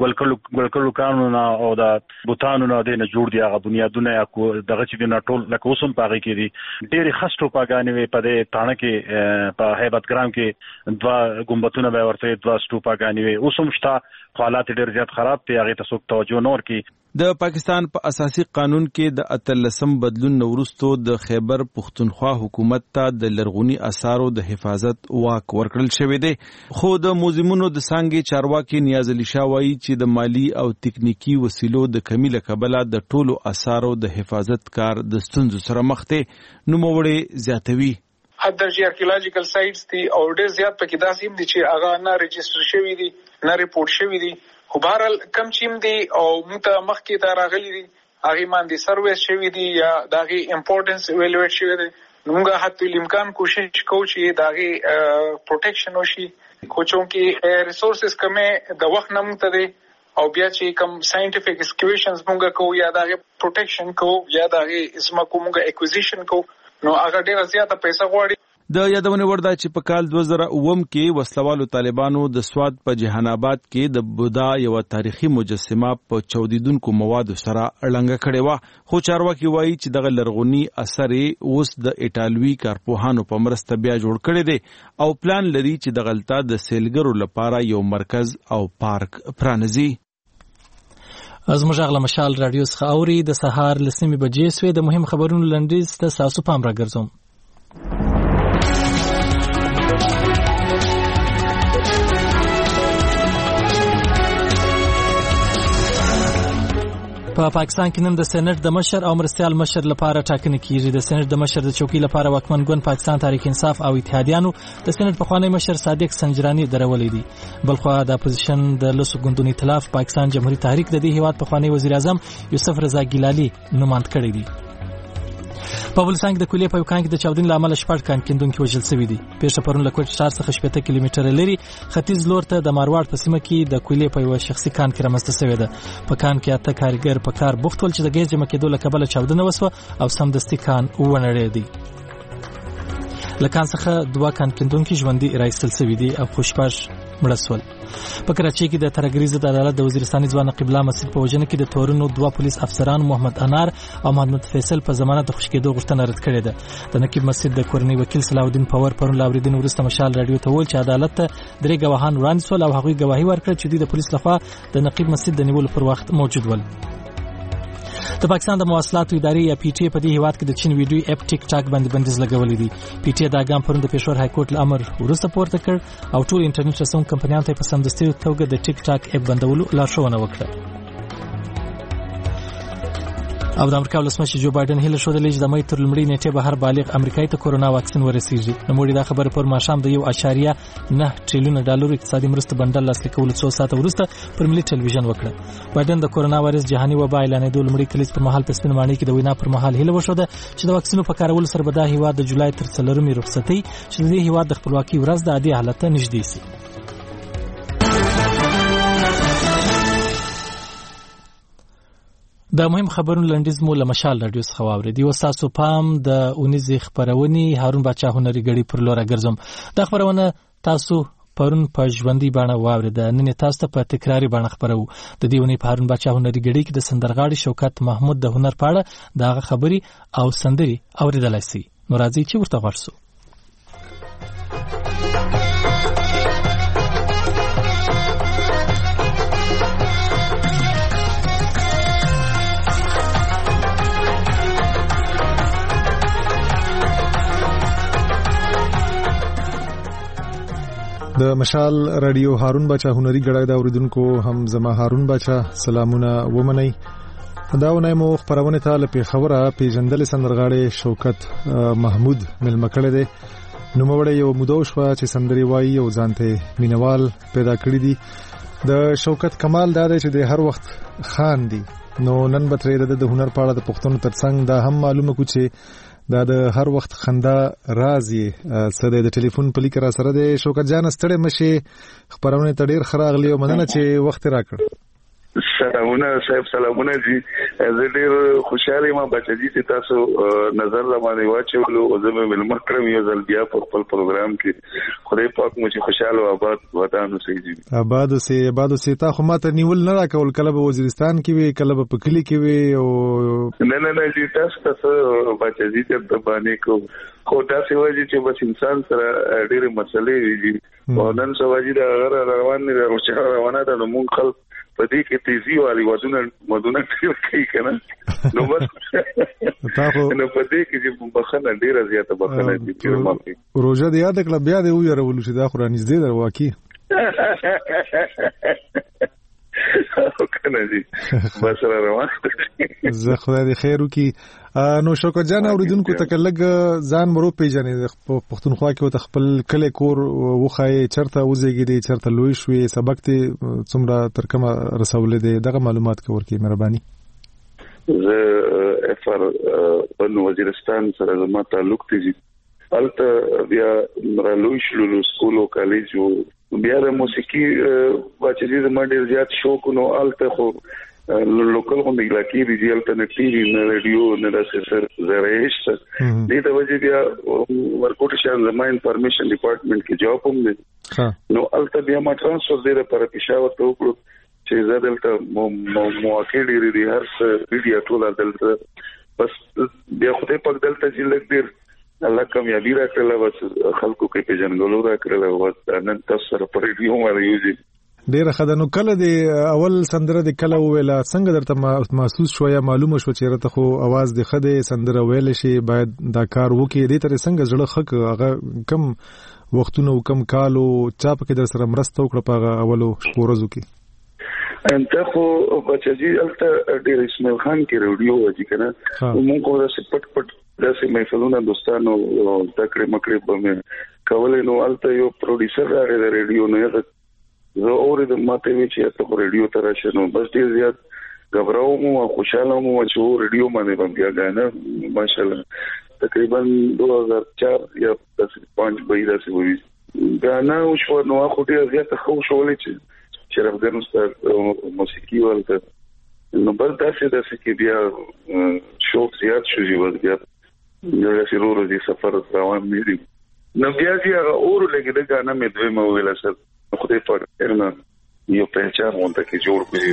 ګلکلو قانون او د بوتانو نه د جوړ دي هغه بنیادونه دغه چې نه ټول لکه اوسم پاږي کې دي ډېری خستو پاګانې وي په دې تانه کې په هیبت ګرام کې دوا ګمبتونه به ورته دوا سټوپاګانې وي اوسم شتا حالات ډېر زیات خراب دي هغه تاسو توجه نور کې. د پاکستان په اساسي قانون کې د 18 بدلون نورستو د خیبر پښتونخوا حکومت ته د لرغونی آثارو د حفاظت واک ورکړل شوی دی، خو د موزیمونو د څنګه چارواکي نیاز علي شاه وایي چې د مالی او تکنیکی وسیلو د کمی له کبله د ټولو آثارو د حفاظت کار د ستونزو سره مخ دی. نوموړی زیاتوي حد درجه آرکیولوژیکل سایټس دي او ډېر زیات پکې داسې هم دي چې هغه نه ريجستر شوی دي نه ریپورت شوی دي خو بهرحال کم چیم دي او موږ ته مخکې ته راغلي دي هغه باندې سرویس شوی دی یا دغه امپورټنس ایوالویټ شوی دی. موږ حتی الامکان کوشش کوو چې دغه پروټیکشن وشي. کوچونکې ریسورسز کمه د وخت نه مونږ ته او بیا چې کوم ساينټیفیک ایکسکیویشنز مونږ کوو یا دغه پروټیکشن کوو یا دغه اسمه کومه اکوزیشن کوو نو هغه ډیره زیاته پیسې غواړي. د یادونه ورده چې په کال 2009 کې وسلوالو طالبانو د سواد په جهان آباد کې د بودا یو تاریخي مجسمه په چودیدونکو موادو سره اړنګ کړې و، خو چارواکي وایي چې دغه لرغونی اثر اوس د ایټالوي کارپوهانو په مرسته بیا جوړ کړی دی او پلان لري چې د غلطه د سیلګرو لپاره یو مرکز او پارک پرانځي. زموږ غلا مشال رادیو څخه اوري د سهار لسمې بجې سوې د مهم خبرونو لنډیز ته تاسو پام راګرځوم. په پاکستان کې نن د سېنات د مشر او مرستيال مشر لپاره ټاکنې کیږي. د سېنات د مشر د چوکۍ لپاره واکمن ګوند پاکستان تحریک انصاف او اتحادیانو د سېنات پخوانی مشر صادق سنجرانی درولې دي. بلخو د اپوزیشن د لسو ګوندونو ائتلاف پاکستان جمهوریت تحریک د دې هیواد پخوانی وزیر اعظم یوسف رضا ګیلانی نوماند کړی دی. په بلوچستان کې د کلیې په یوکان کې د چاودنې لامل شپږ کان کیندونکو وژل شوي دي. پیښه پرون له کوټ ښار څخه 70 کیلومتره لري ختیځ لور ته د مارواړ په سیمه کې د کلیې په یو شخصي کان کې رامنځته شوې ده. په کان کې اته کارګر په کار بوخت ول چې د ګیس جمع کېدو له کبله چاودنه وسوه او سمدستي کان ونړېد. لکان څخه دوه کان کیندونکو ژوندۍ راایستل شوي دي او خوشپاش مړسول. په کراچۍ کې د ترګریز د عدالت د وزیرستاني ځوان قبله مسجد په وجنه کې د تورونو دوه پولیس افسران محمد انار او محمد فیصل په ضمانت د خوشکېدو غوښتنه رد کړې ده. د نقیب مسجد د کورنۍ وکیل صلاح الدین پاور پرون لاوریدین ورسته مشال رادیو ته ویل چې عدالت ته درې ګواهان وړاندې شول او هغوی ګواهي ورکړه چې د پولیس لخوا د نقیب مسجد د نیولو پر وخت موجود ول. د پاکستان د مواصلاتو ادارې یا پی ټی په دې هیواد کې د چین ویډیو اپ ټیک ټاک باندې بندیز لګولې دي. پی ټی دا ګام پرون د پېښور های کورټ امر ورسته پورته کړ او ټول انټرنیټ رسون کمپنیانو ته په سمدستي توګه د ټیک ټاک اپ بندولو لارښوونه وکړه. او د امریکا ولسمشر جو بایدن هیله شوه چې د مې تر لومړۍ نیټې به هر بالغ امریکایي ته کورونا واکسین ورسیږي. نو موږ دا خبره پر ماښام د 1.9 ټریلیون ډالر اقتصادي مرسته بندل لاسلیک کولو څو ساعته وروسته پر ملي ټلویزیون وکړه. بایدن د کورونا وایرس جهاني وبا اعلانېدو لومړۍ کلیز پر مهال په سپینمانۍ کې د وینا پر مهال هیله وشوه چې د واکسینو په کارولو سره به دا هیواد د جولای تر 4 رخصتۍ چې د دې هیواد د خپلواکۍ ورځ د عادي حالت ته نږدې شي. د مهم خبرونو لنډیز مو له مشال رادیو څخه واورېدي. اوس تاسو پام د اونیزې خبرونې هارون باچا هنري ګړي پر لور راګرځم. دا خبرونه تاسو پرون په ژوندۍ بڼه واورېده، نن تاسو ته په تکراري بڼه خبرو. د دې ونې په هارون باچا هنري ګړي کې د سندرغاړي شوکت محمود د هنر په اړه دغه خبري او سندري اوریدلای شئ. نو راځي چې ورته ورسو. د مشال رادیو هارون باچا هنري ګړی دا اوریدونکو هم زما هارون باچا سلامونه ومنئ. دا ونای مو خبرونه ته له پیښوره پیژندل سندرغاړي شوکت محمود ملما کړی دی. نو موږ یو مودو شو چې سندري وایي او ځانته مینوال پیدا کړی دي. د شوکت کمال دا دی چې د هر وخت خان دی. نو نن به ترې د هنر په اړه د پښتون ترڅنګ دا هم معلومه کو چې دا د هر وخت خندا رازي سده د ټلیفون په لیک را سره د شوکت جان ستړي مشي خبرونه ته ډیر خراغلی او مننه چې وخت راکړ. سلامونه صاحب، سلامونه جی. زه ډیر خوشاله یم بچی چې تاسو نظر باندې واچولو او زه مې ملمح کړم یو ځل بیا په خپل پروګرام کې. خدای پاک مو چې خوشاله او آباد وطن اوسئ جی. آباد اوسئ. تا خو ماته نیول نه راکول، کله به وزیرستان کې وي کله به په کلی کې وي او نه جی تاسو بچی ته باندې کو خو تاسو وایي چې بس انسان سره ډېر مسلې وي او نن سوالي دا روان دي روانه ده. نو مونږ خلک په دې کې تیزی والی ودونه کوي کنه. نو بس نو په دې کې چې بخنه ډیره زیاته بخنه دي. روزه دې یاد کړه بیا دې ویرول چې دا خو را نږدې در واقعي کنه دي. بس را روان زه خدای دې خیر وکي. نو شوکت جان اوریدونکو ته کلګ ځان مرو پیژنې پښتونخوا کې او خپل کله کور وخای چرته وزګری چرته لوی شوې سبق ته څومره تر کومه رسولې ده دغه معلومات کور کې مهرباني. زه افر بن وزیرستان سره زما تعلق دی الته بیا مرالوی شلو سکول او کالج او بیا د موسیقي واچې زما ډیر زیات شوق نو الته خو لوکل غونډه علاقې دی الته نه ټي وي نه رادیو نه د سر زریش دې د وجې بیا ورکوټ شان زما انفارمیشن ډپارټمنټ کې جاب هم دی نو الته بیا ما ترانسفر دی پر پېښور ته وکړو چې زه دلته مواقع لري دي هر څه ویډیو ټول دلته بس بیا خو ته پک دلته چې لګ ډیر الله کامیابی راکړل بس خلکو کې پیژنګلو راکړل او نن تاسو سره پر ریډیو باندې یوځي ډیر خدانو کله دی اول سندره د کله ویلا څنګه درته محسوس شویا معلومه شو چې رته خو आवाज د خده سندره ویل شي باید دا کار وکړي دې تر څنګه زړه خک هغه کم وختونو کم کالو چا پکې در سره مرسته وکړه په اولو شپورزو کې انته خو بچی الته ډیر اسماعیل خان کې ریډیو وځي کنه موږ کو دا پټ داسې محفلونه دوستانو تکړه مکړه په مې کولې نو الته یو پروډوسر راغی د ریډیو نه زه اورې د ماته وی چې ته ریډیو ته راشې نو بس ډیر زیات غبراو مو خوشاله مو چې ریډیو باندې باندې غاڼه ماشاءالله تقریبا 2004 یا 5 بایدا سي وی غاڼه او شو نو خو ډیر زیات خو شولې چې رفګان استاد موسیقي ولته نو بل تاسو کې بیا شوق زیات شو چې بیا یو سرور دي سفر روان دي نو بیا چې اور لګي د غاڼه مې دوی مو ویل سره خدای په ارنا یو پہچان مونږ کې جوړ کړی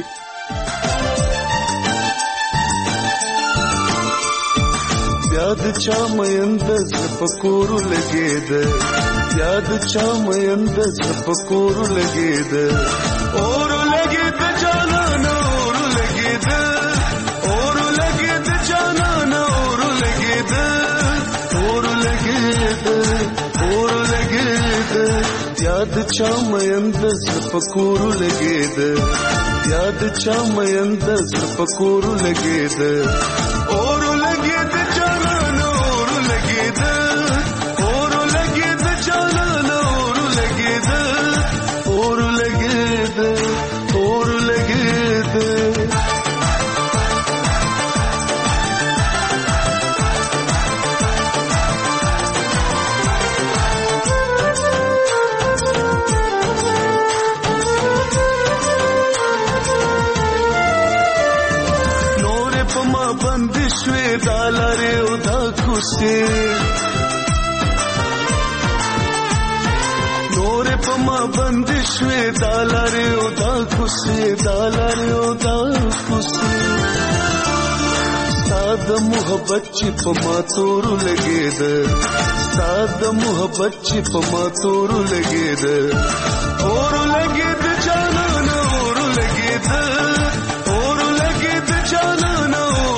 یاد چا مېند زپکور لګید یاد چا مېند زپکور لګید اور لګید جانان اور لګید جانان اور لګید یاد چا مېند زپکور لګید یاد چا مېند زپکور لګید اور لګید جانان اور لګید جانان اور لګید بندشوي دالاره او دا کوسه نور په ما بندشوي دالاره او دا کوسه ساد محبت چې په ما تور لګید ساد محبت چې په ما تور لګید اور لګید جانان اور لګید جانان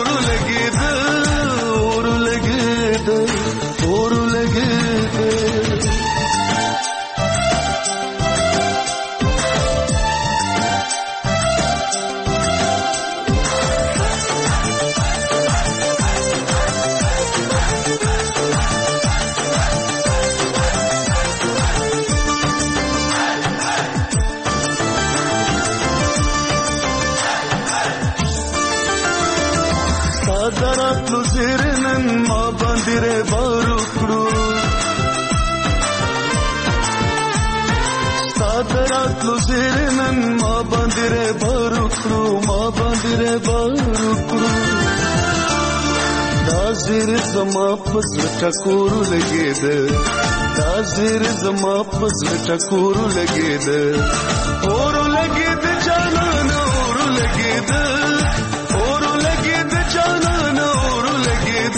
راتلو زیرنن ما باندې بارو کړو دا زیر زما پس ټکور لګید دا زیر زما پس ټکور لګید اور لګید جانان اور لګید جانان اور لګید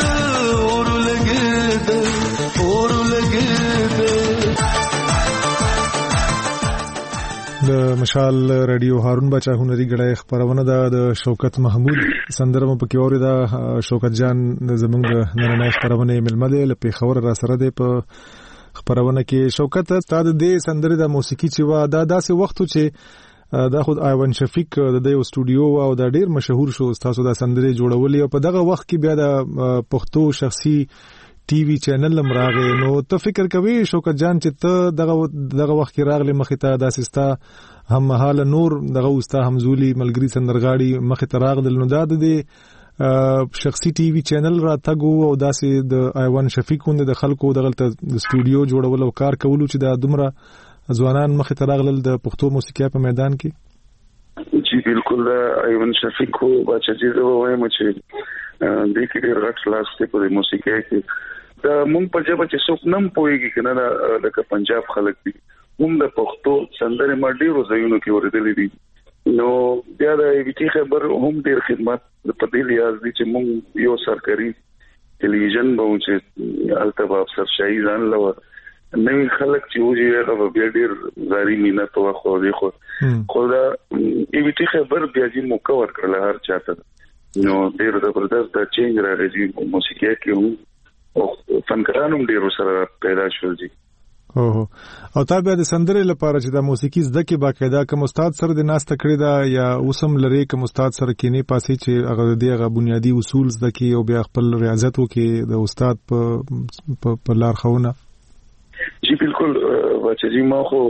د مشال رادیو هارون بچا هنري غړای خبرونه د شوکت محمود سندره په کې اورida شوکت جان زمونږ نن خبرونه ملمده لپاره خبر را سره ده په خبرونه کې شوکت استاد د سندره د موسیقي چې وا داسې وخت چې دا خود ایوان شفیق د یو سټوډیو او د ډیر مشهور شو تاسو د سندره جوړولې او په دغه وخت کې بیا د پښتو شخصي ټي وي چینل مراغه نو ته فکر کوي شوکت جان چې ته دغه وخت کې راغله مخې ته د سستا هم حال نور دغه وستا همزولي ملګری سندرغاړي مخې ته راغله نو د شخصي ټي وي چینل را تګو او داسې د ایوان شفیقوند د خلکو دغلته د سټوډیو جوړول او کار کولو چې د دومره ځوانان مخې ته راغلل د پښتو موسیقي په میدان کې جی بالکل ایوان شفیق کو بچا چې زه وایم چې د کې ډېر غټ لاس ته په موسیقي کې دا مونږ په ژبه چې څوک نم پويږي کنه د پنجاب خلک دي مونږ د پښتو سندره ما ډېر زینو کې ورېدلې دي نو بیا د ایوټي خبر هم ډېر خدمت په دې لیاز دي چې مونږ یو سرکاري ټلویزیون به چې البته افسر شاهي ځان لور نوی خلک چې وږي هغه بیا ډېر زاري مينت او خو دې خو دا ایوټي خبر بیا چې موقع ورکړل هر چاته نو ډېر زبردست د چینج راغی موسیقي کې هم او فنکارانو ډېر سره پیدا شول دي او تا بیا د سندرې لپاره چې د موسیقي زده کې باقاعده کوم استاد سره د ناسته کړی دا یا اوسم لري کوم استاد سره کې نه پاسې چې هغه دغه بنیادی اصول زده کې او بیا خپل ریاضت وکړي د استاد په لار خونه جی بالکل بچی ما خو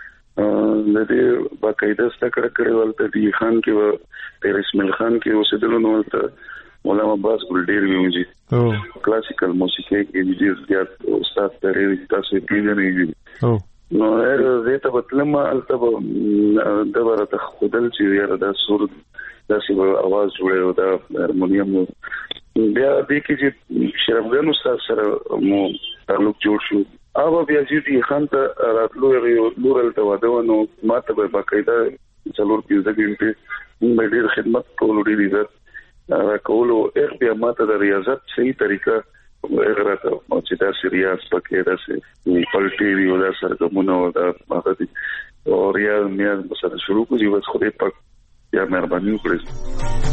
د دې باقاعده ستکړه کړې ولته دی خان کې و تیر اسماعیل خان کې اوسېدل نو ولته مولانا عباس ګل ډېر ویږي کلاسیکل موسیقي کې دې زیات استاد پرې تاسو پیژنئ نو زه ته بتلم البته د ورته خودل چې یاره د سور داسې आवाज جوړه دا هارمونیم بیا دې کې چې شرفګن استاد سره مو تعلق جوړ شو او بیا چې خان ته راتلو یو لورل ته ودونو ماته به باقاعده څلور 15 غنټه مې ډېر خدمت کولو ډېر عزت کولو بیا ماته د ریاضت صحیح طریقه غره ته چې دا سریاس پکې راځي پلټي وی ولا سره کومو دا هغه دي او ریاض مې سره شروع کوي بس خو دې پک یا مهرباني وکړئ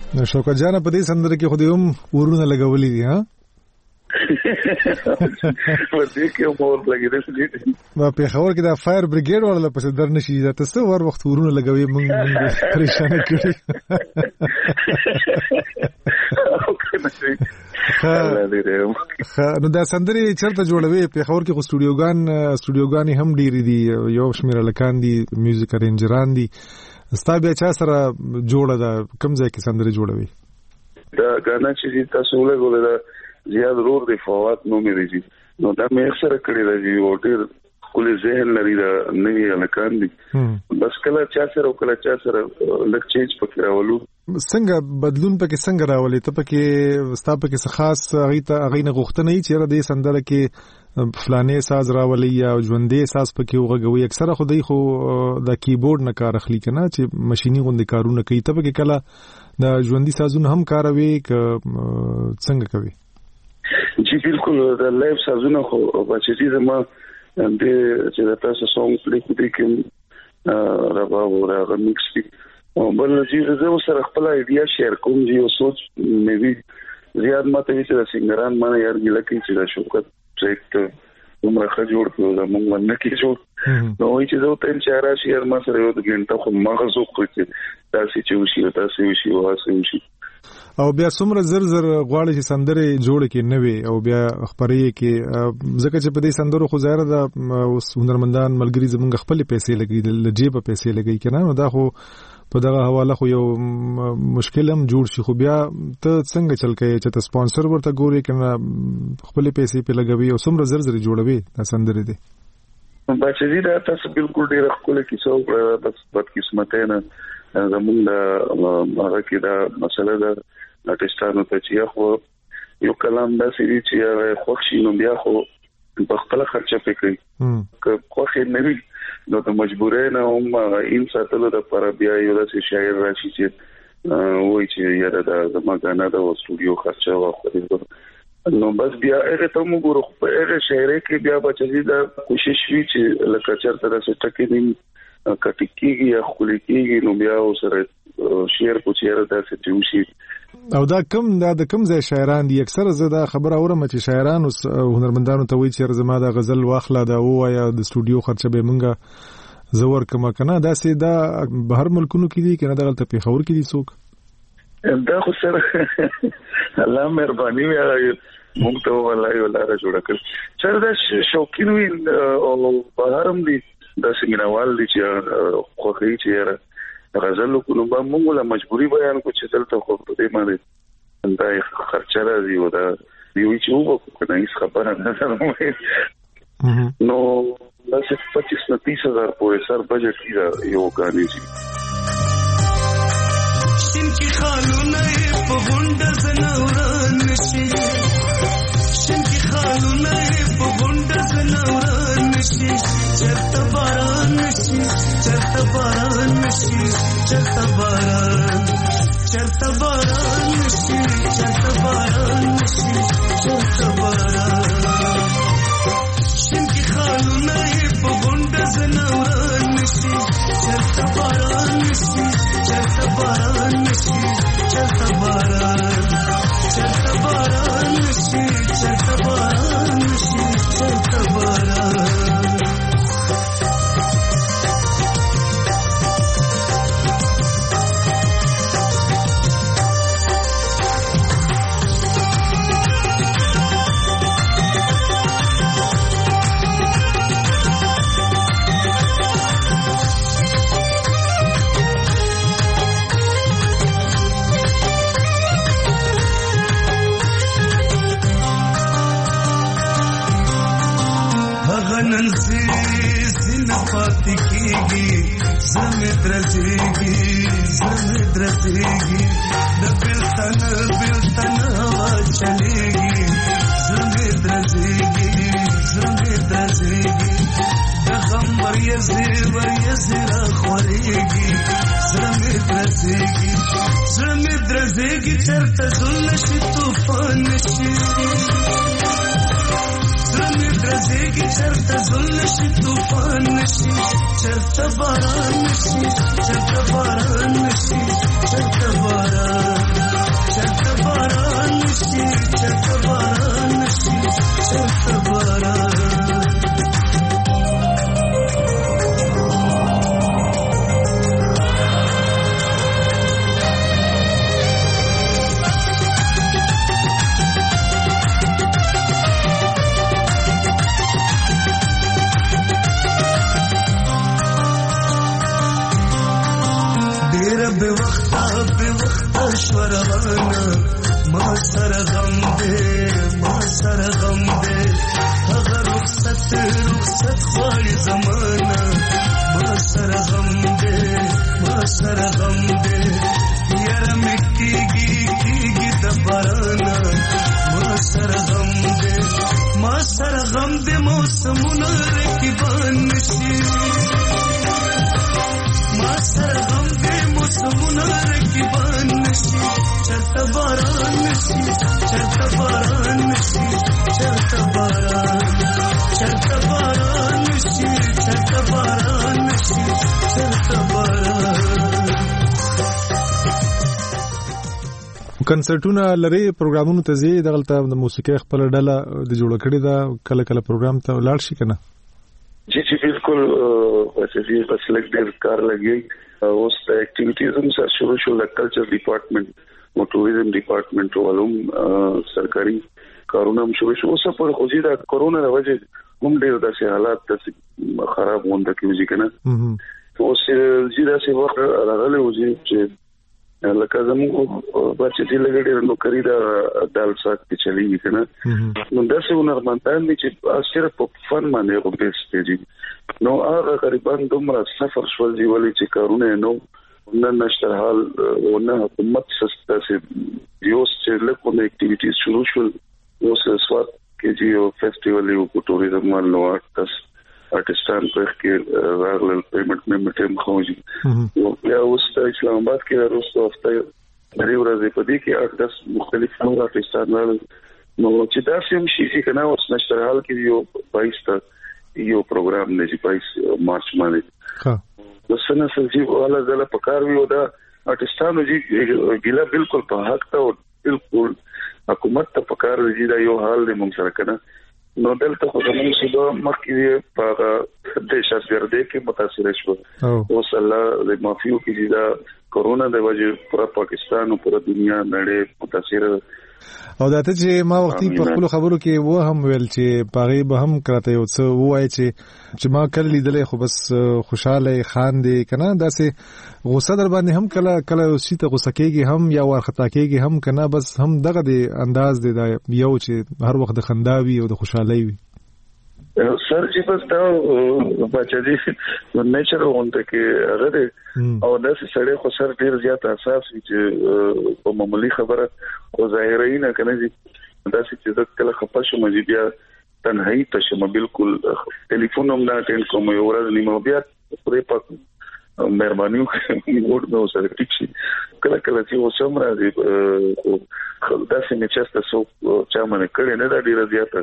شوکت جان په دې سندره کې خو دې هم ورونه لګولې دي ها ورته کې مور لګیدل دي په خبر کې دا فایر بریګیډ ولا پس در نشي دا تاسو ور وخت ورونه لګوي موږ پریشان کړی نو دا سندري چرته جوړوي په خبر کې خو سټوډیوګان هم ډېری دي یو شمیر لکان دي میوزیک ارینجران دي ستا بیا چا سره جوړه ده کوم ځای کې سندري جوړوي دا غانا چې تاسو ولګول دا زیاد رور دی فواد نو مې دی نو دا مې اکثر کړی دا چې وټر کله ذهن لري دا نوی لکان دي بس کله چا سره لک چینج پکې راولو څنګه بدلون پکې څنګه راولې ته پکې ستا پکې خاص هغه نه غوښتنه ای چې را دې سندره کې فلانه ساز راولې یا ژوندې ساز پکې وغږوي اکثره خدای خو د کیبورډ نه کار اخلي کنه چې ماشيني غوندې کارونه کوي ته پکې کله د ژوندۍ سازونه هم کاروي ک څنګه کوي جی بالکل د لایو سازونه خو بچی زما د چې تاسو سونګ پلی کوي کوم راو راغ میکس بل چې زه سره خپل ایډیا شیر کوم چې او سوچ مې وی زیات ماته چې سنگران باندې یار ګل کې چې دا شوکت پروجیکټ عمر خجوړ کړو دا موږ باندې کې جوړ نو چې زه ته چې راشي یار ما سره یو د ګنټه خو مغزو کوي تاسو چې وشي او بیا څومره زر غواړي چې سندره جوړ کې نه وي او بیا خبرې کې ځکه چې په دې سندرو خو ظاهر د هنرمندان ملګری زمونږ خپل پیسې لګي لجیب پیسې لګي کنه نو دا خو په دغه حواله خو یو مشکل هم جوړ شي خو بیا ته څنګه چل کې چې ته سپانسر ورته ګوري کنه خپل پیسې په لګوي او څومره زر جوړوي دا سندره دي بچی دا تاسو بالکل ډیر خپل کیسو بس بد قسمت نه زمونږ هغه کې دا مسله ده نټستانو ته چې خو یو کلام دا سړي چې خوښ نو بیا خو په خپل خرچه پکې که خوښ نه وي نو ته مجبورې نه هم ان ساتلو د پر بیا یو داسې شاعر راشي چې وایي چې یاره دا زما غانا د سټوډیو خرچه واخلي نو بس بیا هغه ته موږ ورو په هغه شاعر کې بیا بچی دا کوشش وی چې لکه چرته راځي ټکې نیم کټکیږي یا خلیکیږي نو بیا سره شعر په چیرې داسې جوشي او دا د کم ځای شاعران دي اکثره زه دا خبر اورم چې شاعران او هنرمندانو ته وایي چې زما د غزل واخله دا وایا د سټوډیو خرچه به مونږه زور کما کنه دا سي دا بهر ملکونو کې دي کنه دغه ته په خبر کې دي څوک دا خو سره الله مهرباني وي مونږ ته ولای جوړ کړ چر دا شوقین وي او بهرم دي دا څنګهوال دي چې خوخي چې غزل کو نو موږ له مجبوري بیان کو چې دلته خو په دې باندې دا خرچه راځي او دا یو چې وو کنه هیڅ خبره نه ده نو دا څه 25,000 پورې سر بجټ دی یو غانې شي شینکی خالونه په غونډه زنوران نشي شینکی خالونه په غونډه زنوران نشي چرته باران نشي چرته باران نشي چرته باران نشي چرته باران نشي چرته باران شینکی خالونه په غونډه زنوران نشي چرته باران نشي چرته باران نشي چرته باران نشي چرته باران نشي چرته باران پاتې کېږي زمې درځيږي د بلتن هوا چلېږي زمې درځيږي د غم وريزي را خورېږي زمې درځيږي چرته زل شي طوفان نشي درځيږي چرته زل شي طوفان نشي چرته باران نشي چرته باران نشي چرته باران ډېر به وخت شوروانا ما سره غم دې هغه رخصت غواړي زمانہ ما سره غم دې یاره مې کیږي د بارانا ما سره غم دې موسمونه رقیبان نشي ما سره غم دې موسمونه رقیبان نشي چرته باران نشي چرته باران نشي چرته باران نشي چرته باران نشي چرته باران. کنسرټونه لري پروګرامونو ته زی دغلته د موسیقي خپل ډله د جوړ کړي دا کله پروګرام ته لاړ شي کنه؟ جی بالکل چې بس لګ ډیر کار لګي اوس د اکټیویټیز هم سره شروع شو د کلچر ډپارټمنټ او ټوریزم ډپارټمنټ ولوم سرکاري کارونه هم شروع شو. اوس په خوځي د کورونا د وجه هم ډیر داسې حالات خراب وونده کیږي کنه. اوس چې داسې وخت راغلی و چې لکه زموږ بچی دی لګړي نو کری دا دال سات کې چلیږي کنه. نو داسې ونرمنتان دي چې صرف په فن باندې وګورئ نو هغه تقریبا دومره سفر شول دی ولې چې کارونه نو نشته حال او نه حکومت سسته سي یو چې لکه اکټیویټیز شروع شول اوس سواد کې یو فیسټیوال یو ټوریزم نو آرټستان په کې راغلل پیمنټ مې خوږي او بیا اوس اسلام آباد کې وروسته هفته لري ورځې په دې کې 8-10 مختلف آرټستان راغلل نو چې دا سیم شي چې کنه اوس نشته حال کې یو 22 یو پروګرام نه چې 22 مارچ باندې د سنه سلجي والا زله پکار وی او دا آرټستانو جی ګیلا بالکل په حق ته او بالکل حکومت ته پکار دی دا یو حال دی مونږ سره کنه. نو دلته خو زموږ صدا مخکې په دهشتګردۍ کې متاثر شو او صلی الله د مافیو کې دا کورونا د وجه پورا پاکستان او پورا دنیا نړۍ متاثر او دا ته چې ما وختي په خپل خبرو کې و هم ویل چې پاغي به هم کراته یو څه وای چې ما کله لیدلې خو بس خوشاله خاندې کنه داسې غوسه در باندې هم کله شي ته غوسه کېږي هم یا ورخطا کېږي هم کنه بس هم دغه دی انداز دی دا یو چې هر وخت د خنداوي او د خوشالۍ وي سر چې بس دا بچی نو نیچر اونته کې هغه او داسې سړی خو سر ډیر زیات اساس چې په معمولی خبره خو ظاهري نه کنه داسې چې کله خپه شم بیا تنهایی ته شم بالکل ټلیفون هم نه اټینډ کوم یو ورځ نیمه بیا پرې پک مهرباني وکړئ نو سره ټیک شي کله چې وسم راځي داسې نه چسته سو چا باندې کړي نه دا ډیره زیاته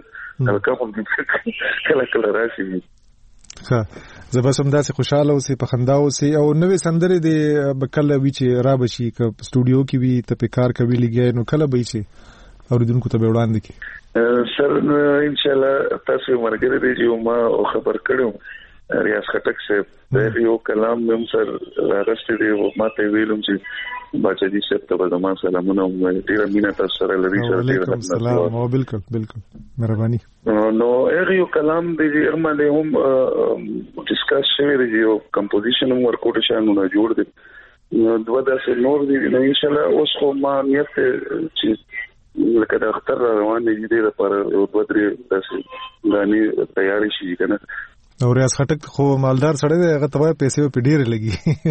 کله راشي ها زبسم داسې خوشاله اوسې په خندا اوسې او نوې سندرې د بکله وی چې را بشي ک سټوډیو کې وی ته په کار کوي لګي نو کله به چې اوریدونکو ته وړاندې کی سر ان شاء الله تاسو مرګره دی چې ما خبر کړم ریاض خټک سے یو کلام هم سر راغشت دی ماته ویلم چې بچی صاحب ته زما سلامونه ډیر مینا تاسو سره لري وعلیکم السلام او بالکل مهرباني نو یو کلام دی ارمانه هم ډیسکس شوی دی یو کمپوزیشن هم ورکوټ شانو نه جوړ دی دوه داسې نور دی نو ان شاء الله اوس خو ما نیت چې لکه د اختر روان دی لپاره دوه درې داسې غاني تیاری شي کنه او ریاض خټک خو مالدار سړی دی هغه ته پیسې په ډیر لګي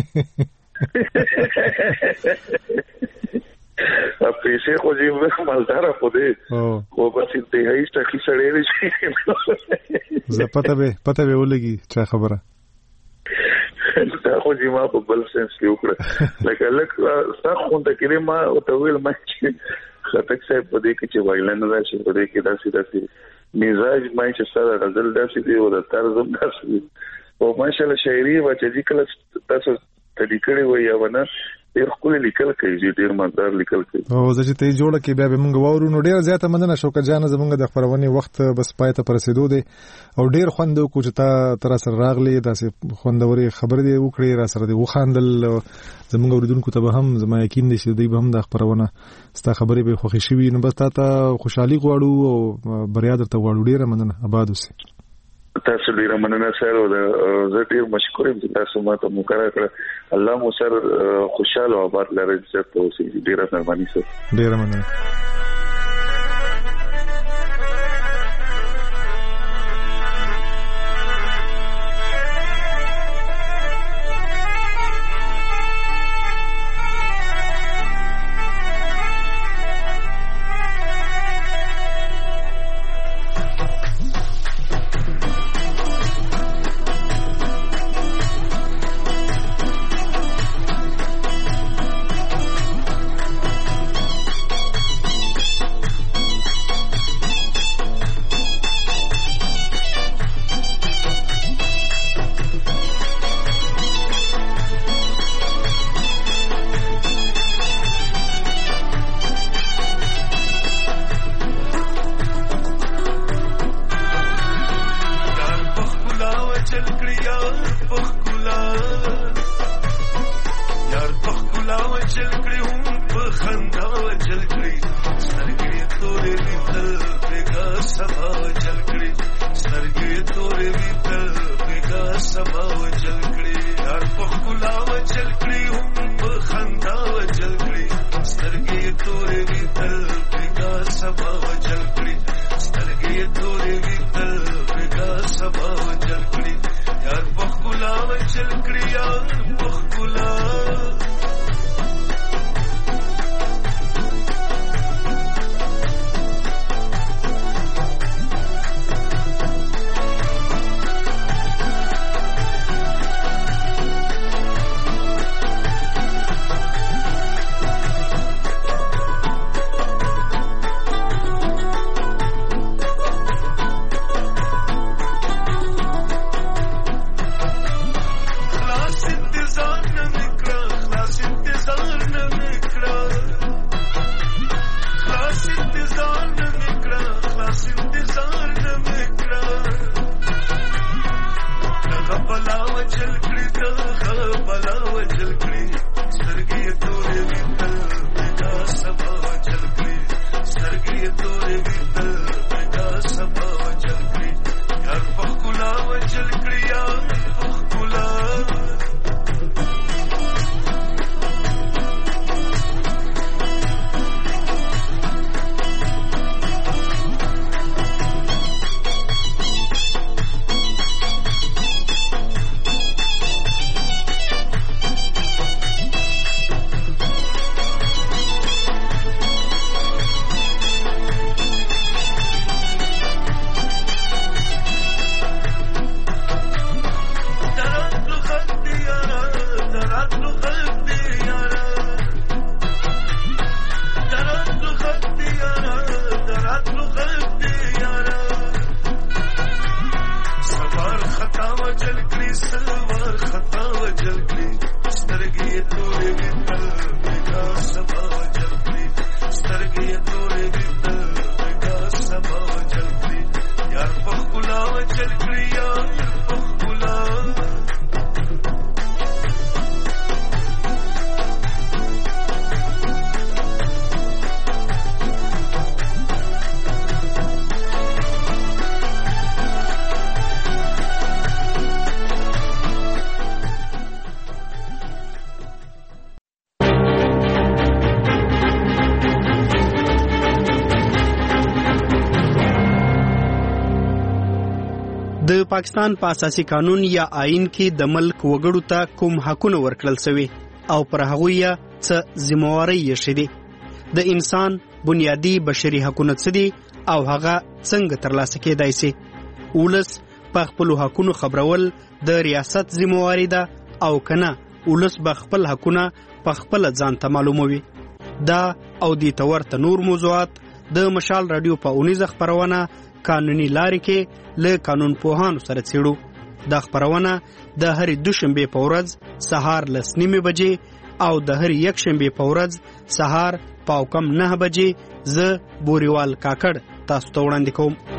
پیسې خو دې مالدار خو دې خو بس انتهایی ټکی سړی دی زه پته به ولګي چا خبره دا خو دې ما په بل سنس کې وکړه لکه سخت خونده کړي ما او ته ویل ما چې خټک صاحب په دې کې چې وایلن راشي په دې کې داسې مزاج ما چې سره غزل داسې دی او د طرز هم داسې دی او ماشاءالله شاعري واچې کله تاسو تلیکړې وي یا ونه ډېر خپل لیکل کوي ډېر مالدار لیکل کوي او زه چې ته جوړه کې بیا به موږ وورو نو ډېر زیاته مننه شوکت جان زموږ د خبرونې وخت بس پای ته رسیدو دی او ډېر خوند کو چې تر سره راغلي داسې خوندوري خبر دی وکړي را سره دی وخاندل زموږ اوریدونکو ته به هم زما یقین دي چې دوی به هم د خبرونه ستا خبرې به خوښي شي نو بس تا خوشحالي غواړو او بریا درته غواړو ډېر مننه آباد اوسې تاسو ډیر مننه سره زه ډیر مشکور یم چې تاسو ماته مقرره کړ. الله مو سره خوشاله او آباد لري. عزت او سي ډیر مهرباني سره. ډیر مننه. د پاکستان په اساسي قانون یا آئین کې د ملک وګړو ته کوم حقونه ورکړل شوی او پر هغه یې څه ذمہواری یې شې د انسان بنیادی بشري حقونه څه دي او هغه څنګه ترلاسه کېدای شي. ولس په خپل حقونو خبرول د ریاست ذمہواری ده او کنه ولس به خپل حقونه په خپل ځان ته معلوموي. دا او د تورته نور موضوعات د مشال رادیو په اونیزه خبرونه قانوني لارې کې له قانون پوهانو سره څېړو. دا خبرونه د هرې دوشنبې په ورځ سهار 9:30 بجې او د هرې یکشنبې په ورځ سهار 9:15 بجې زه بوریوال کاکړ تاسو ته وړاندې کوم.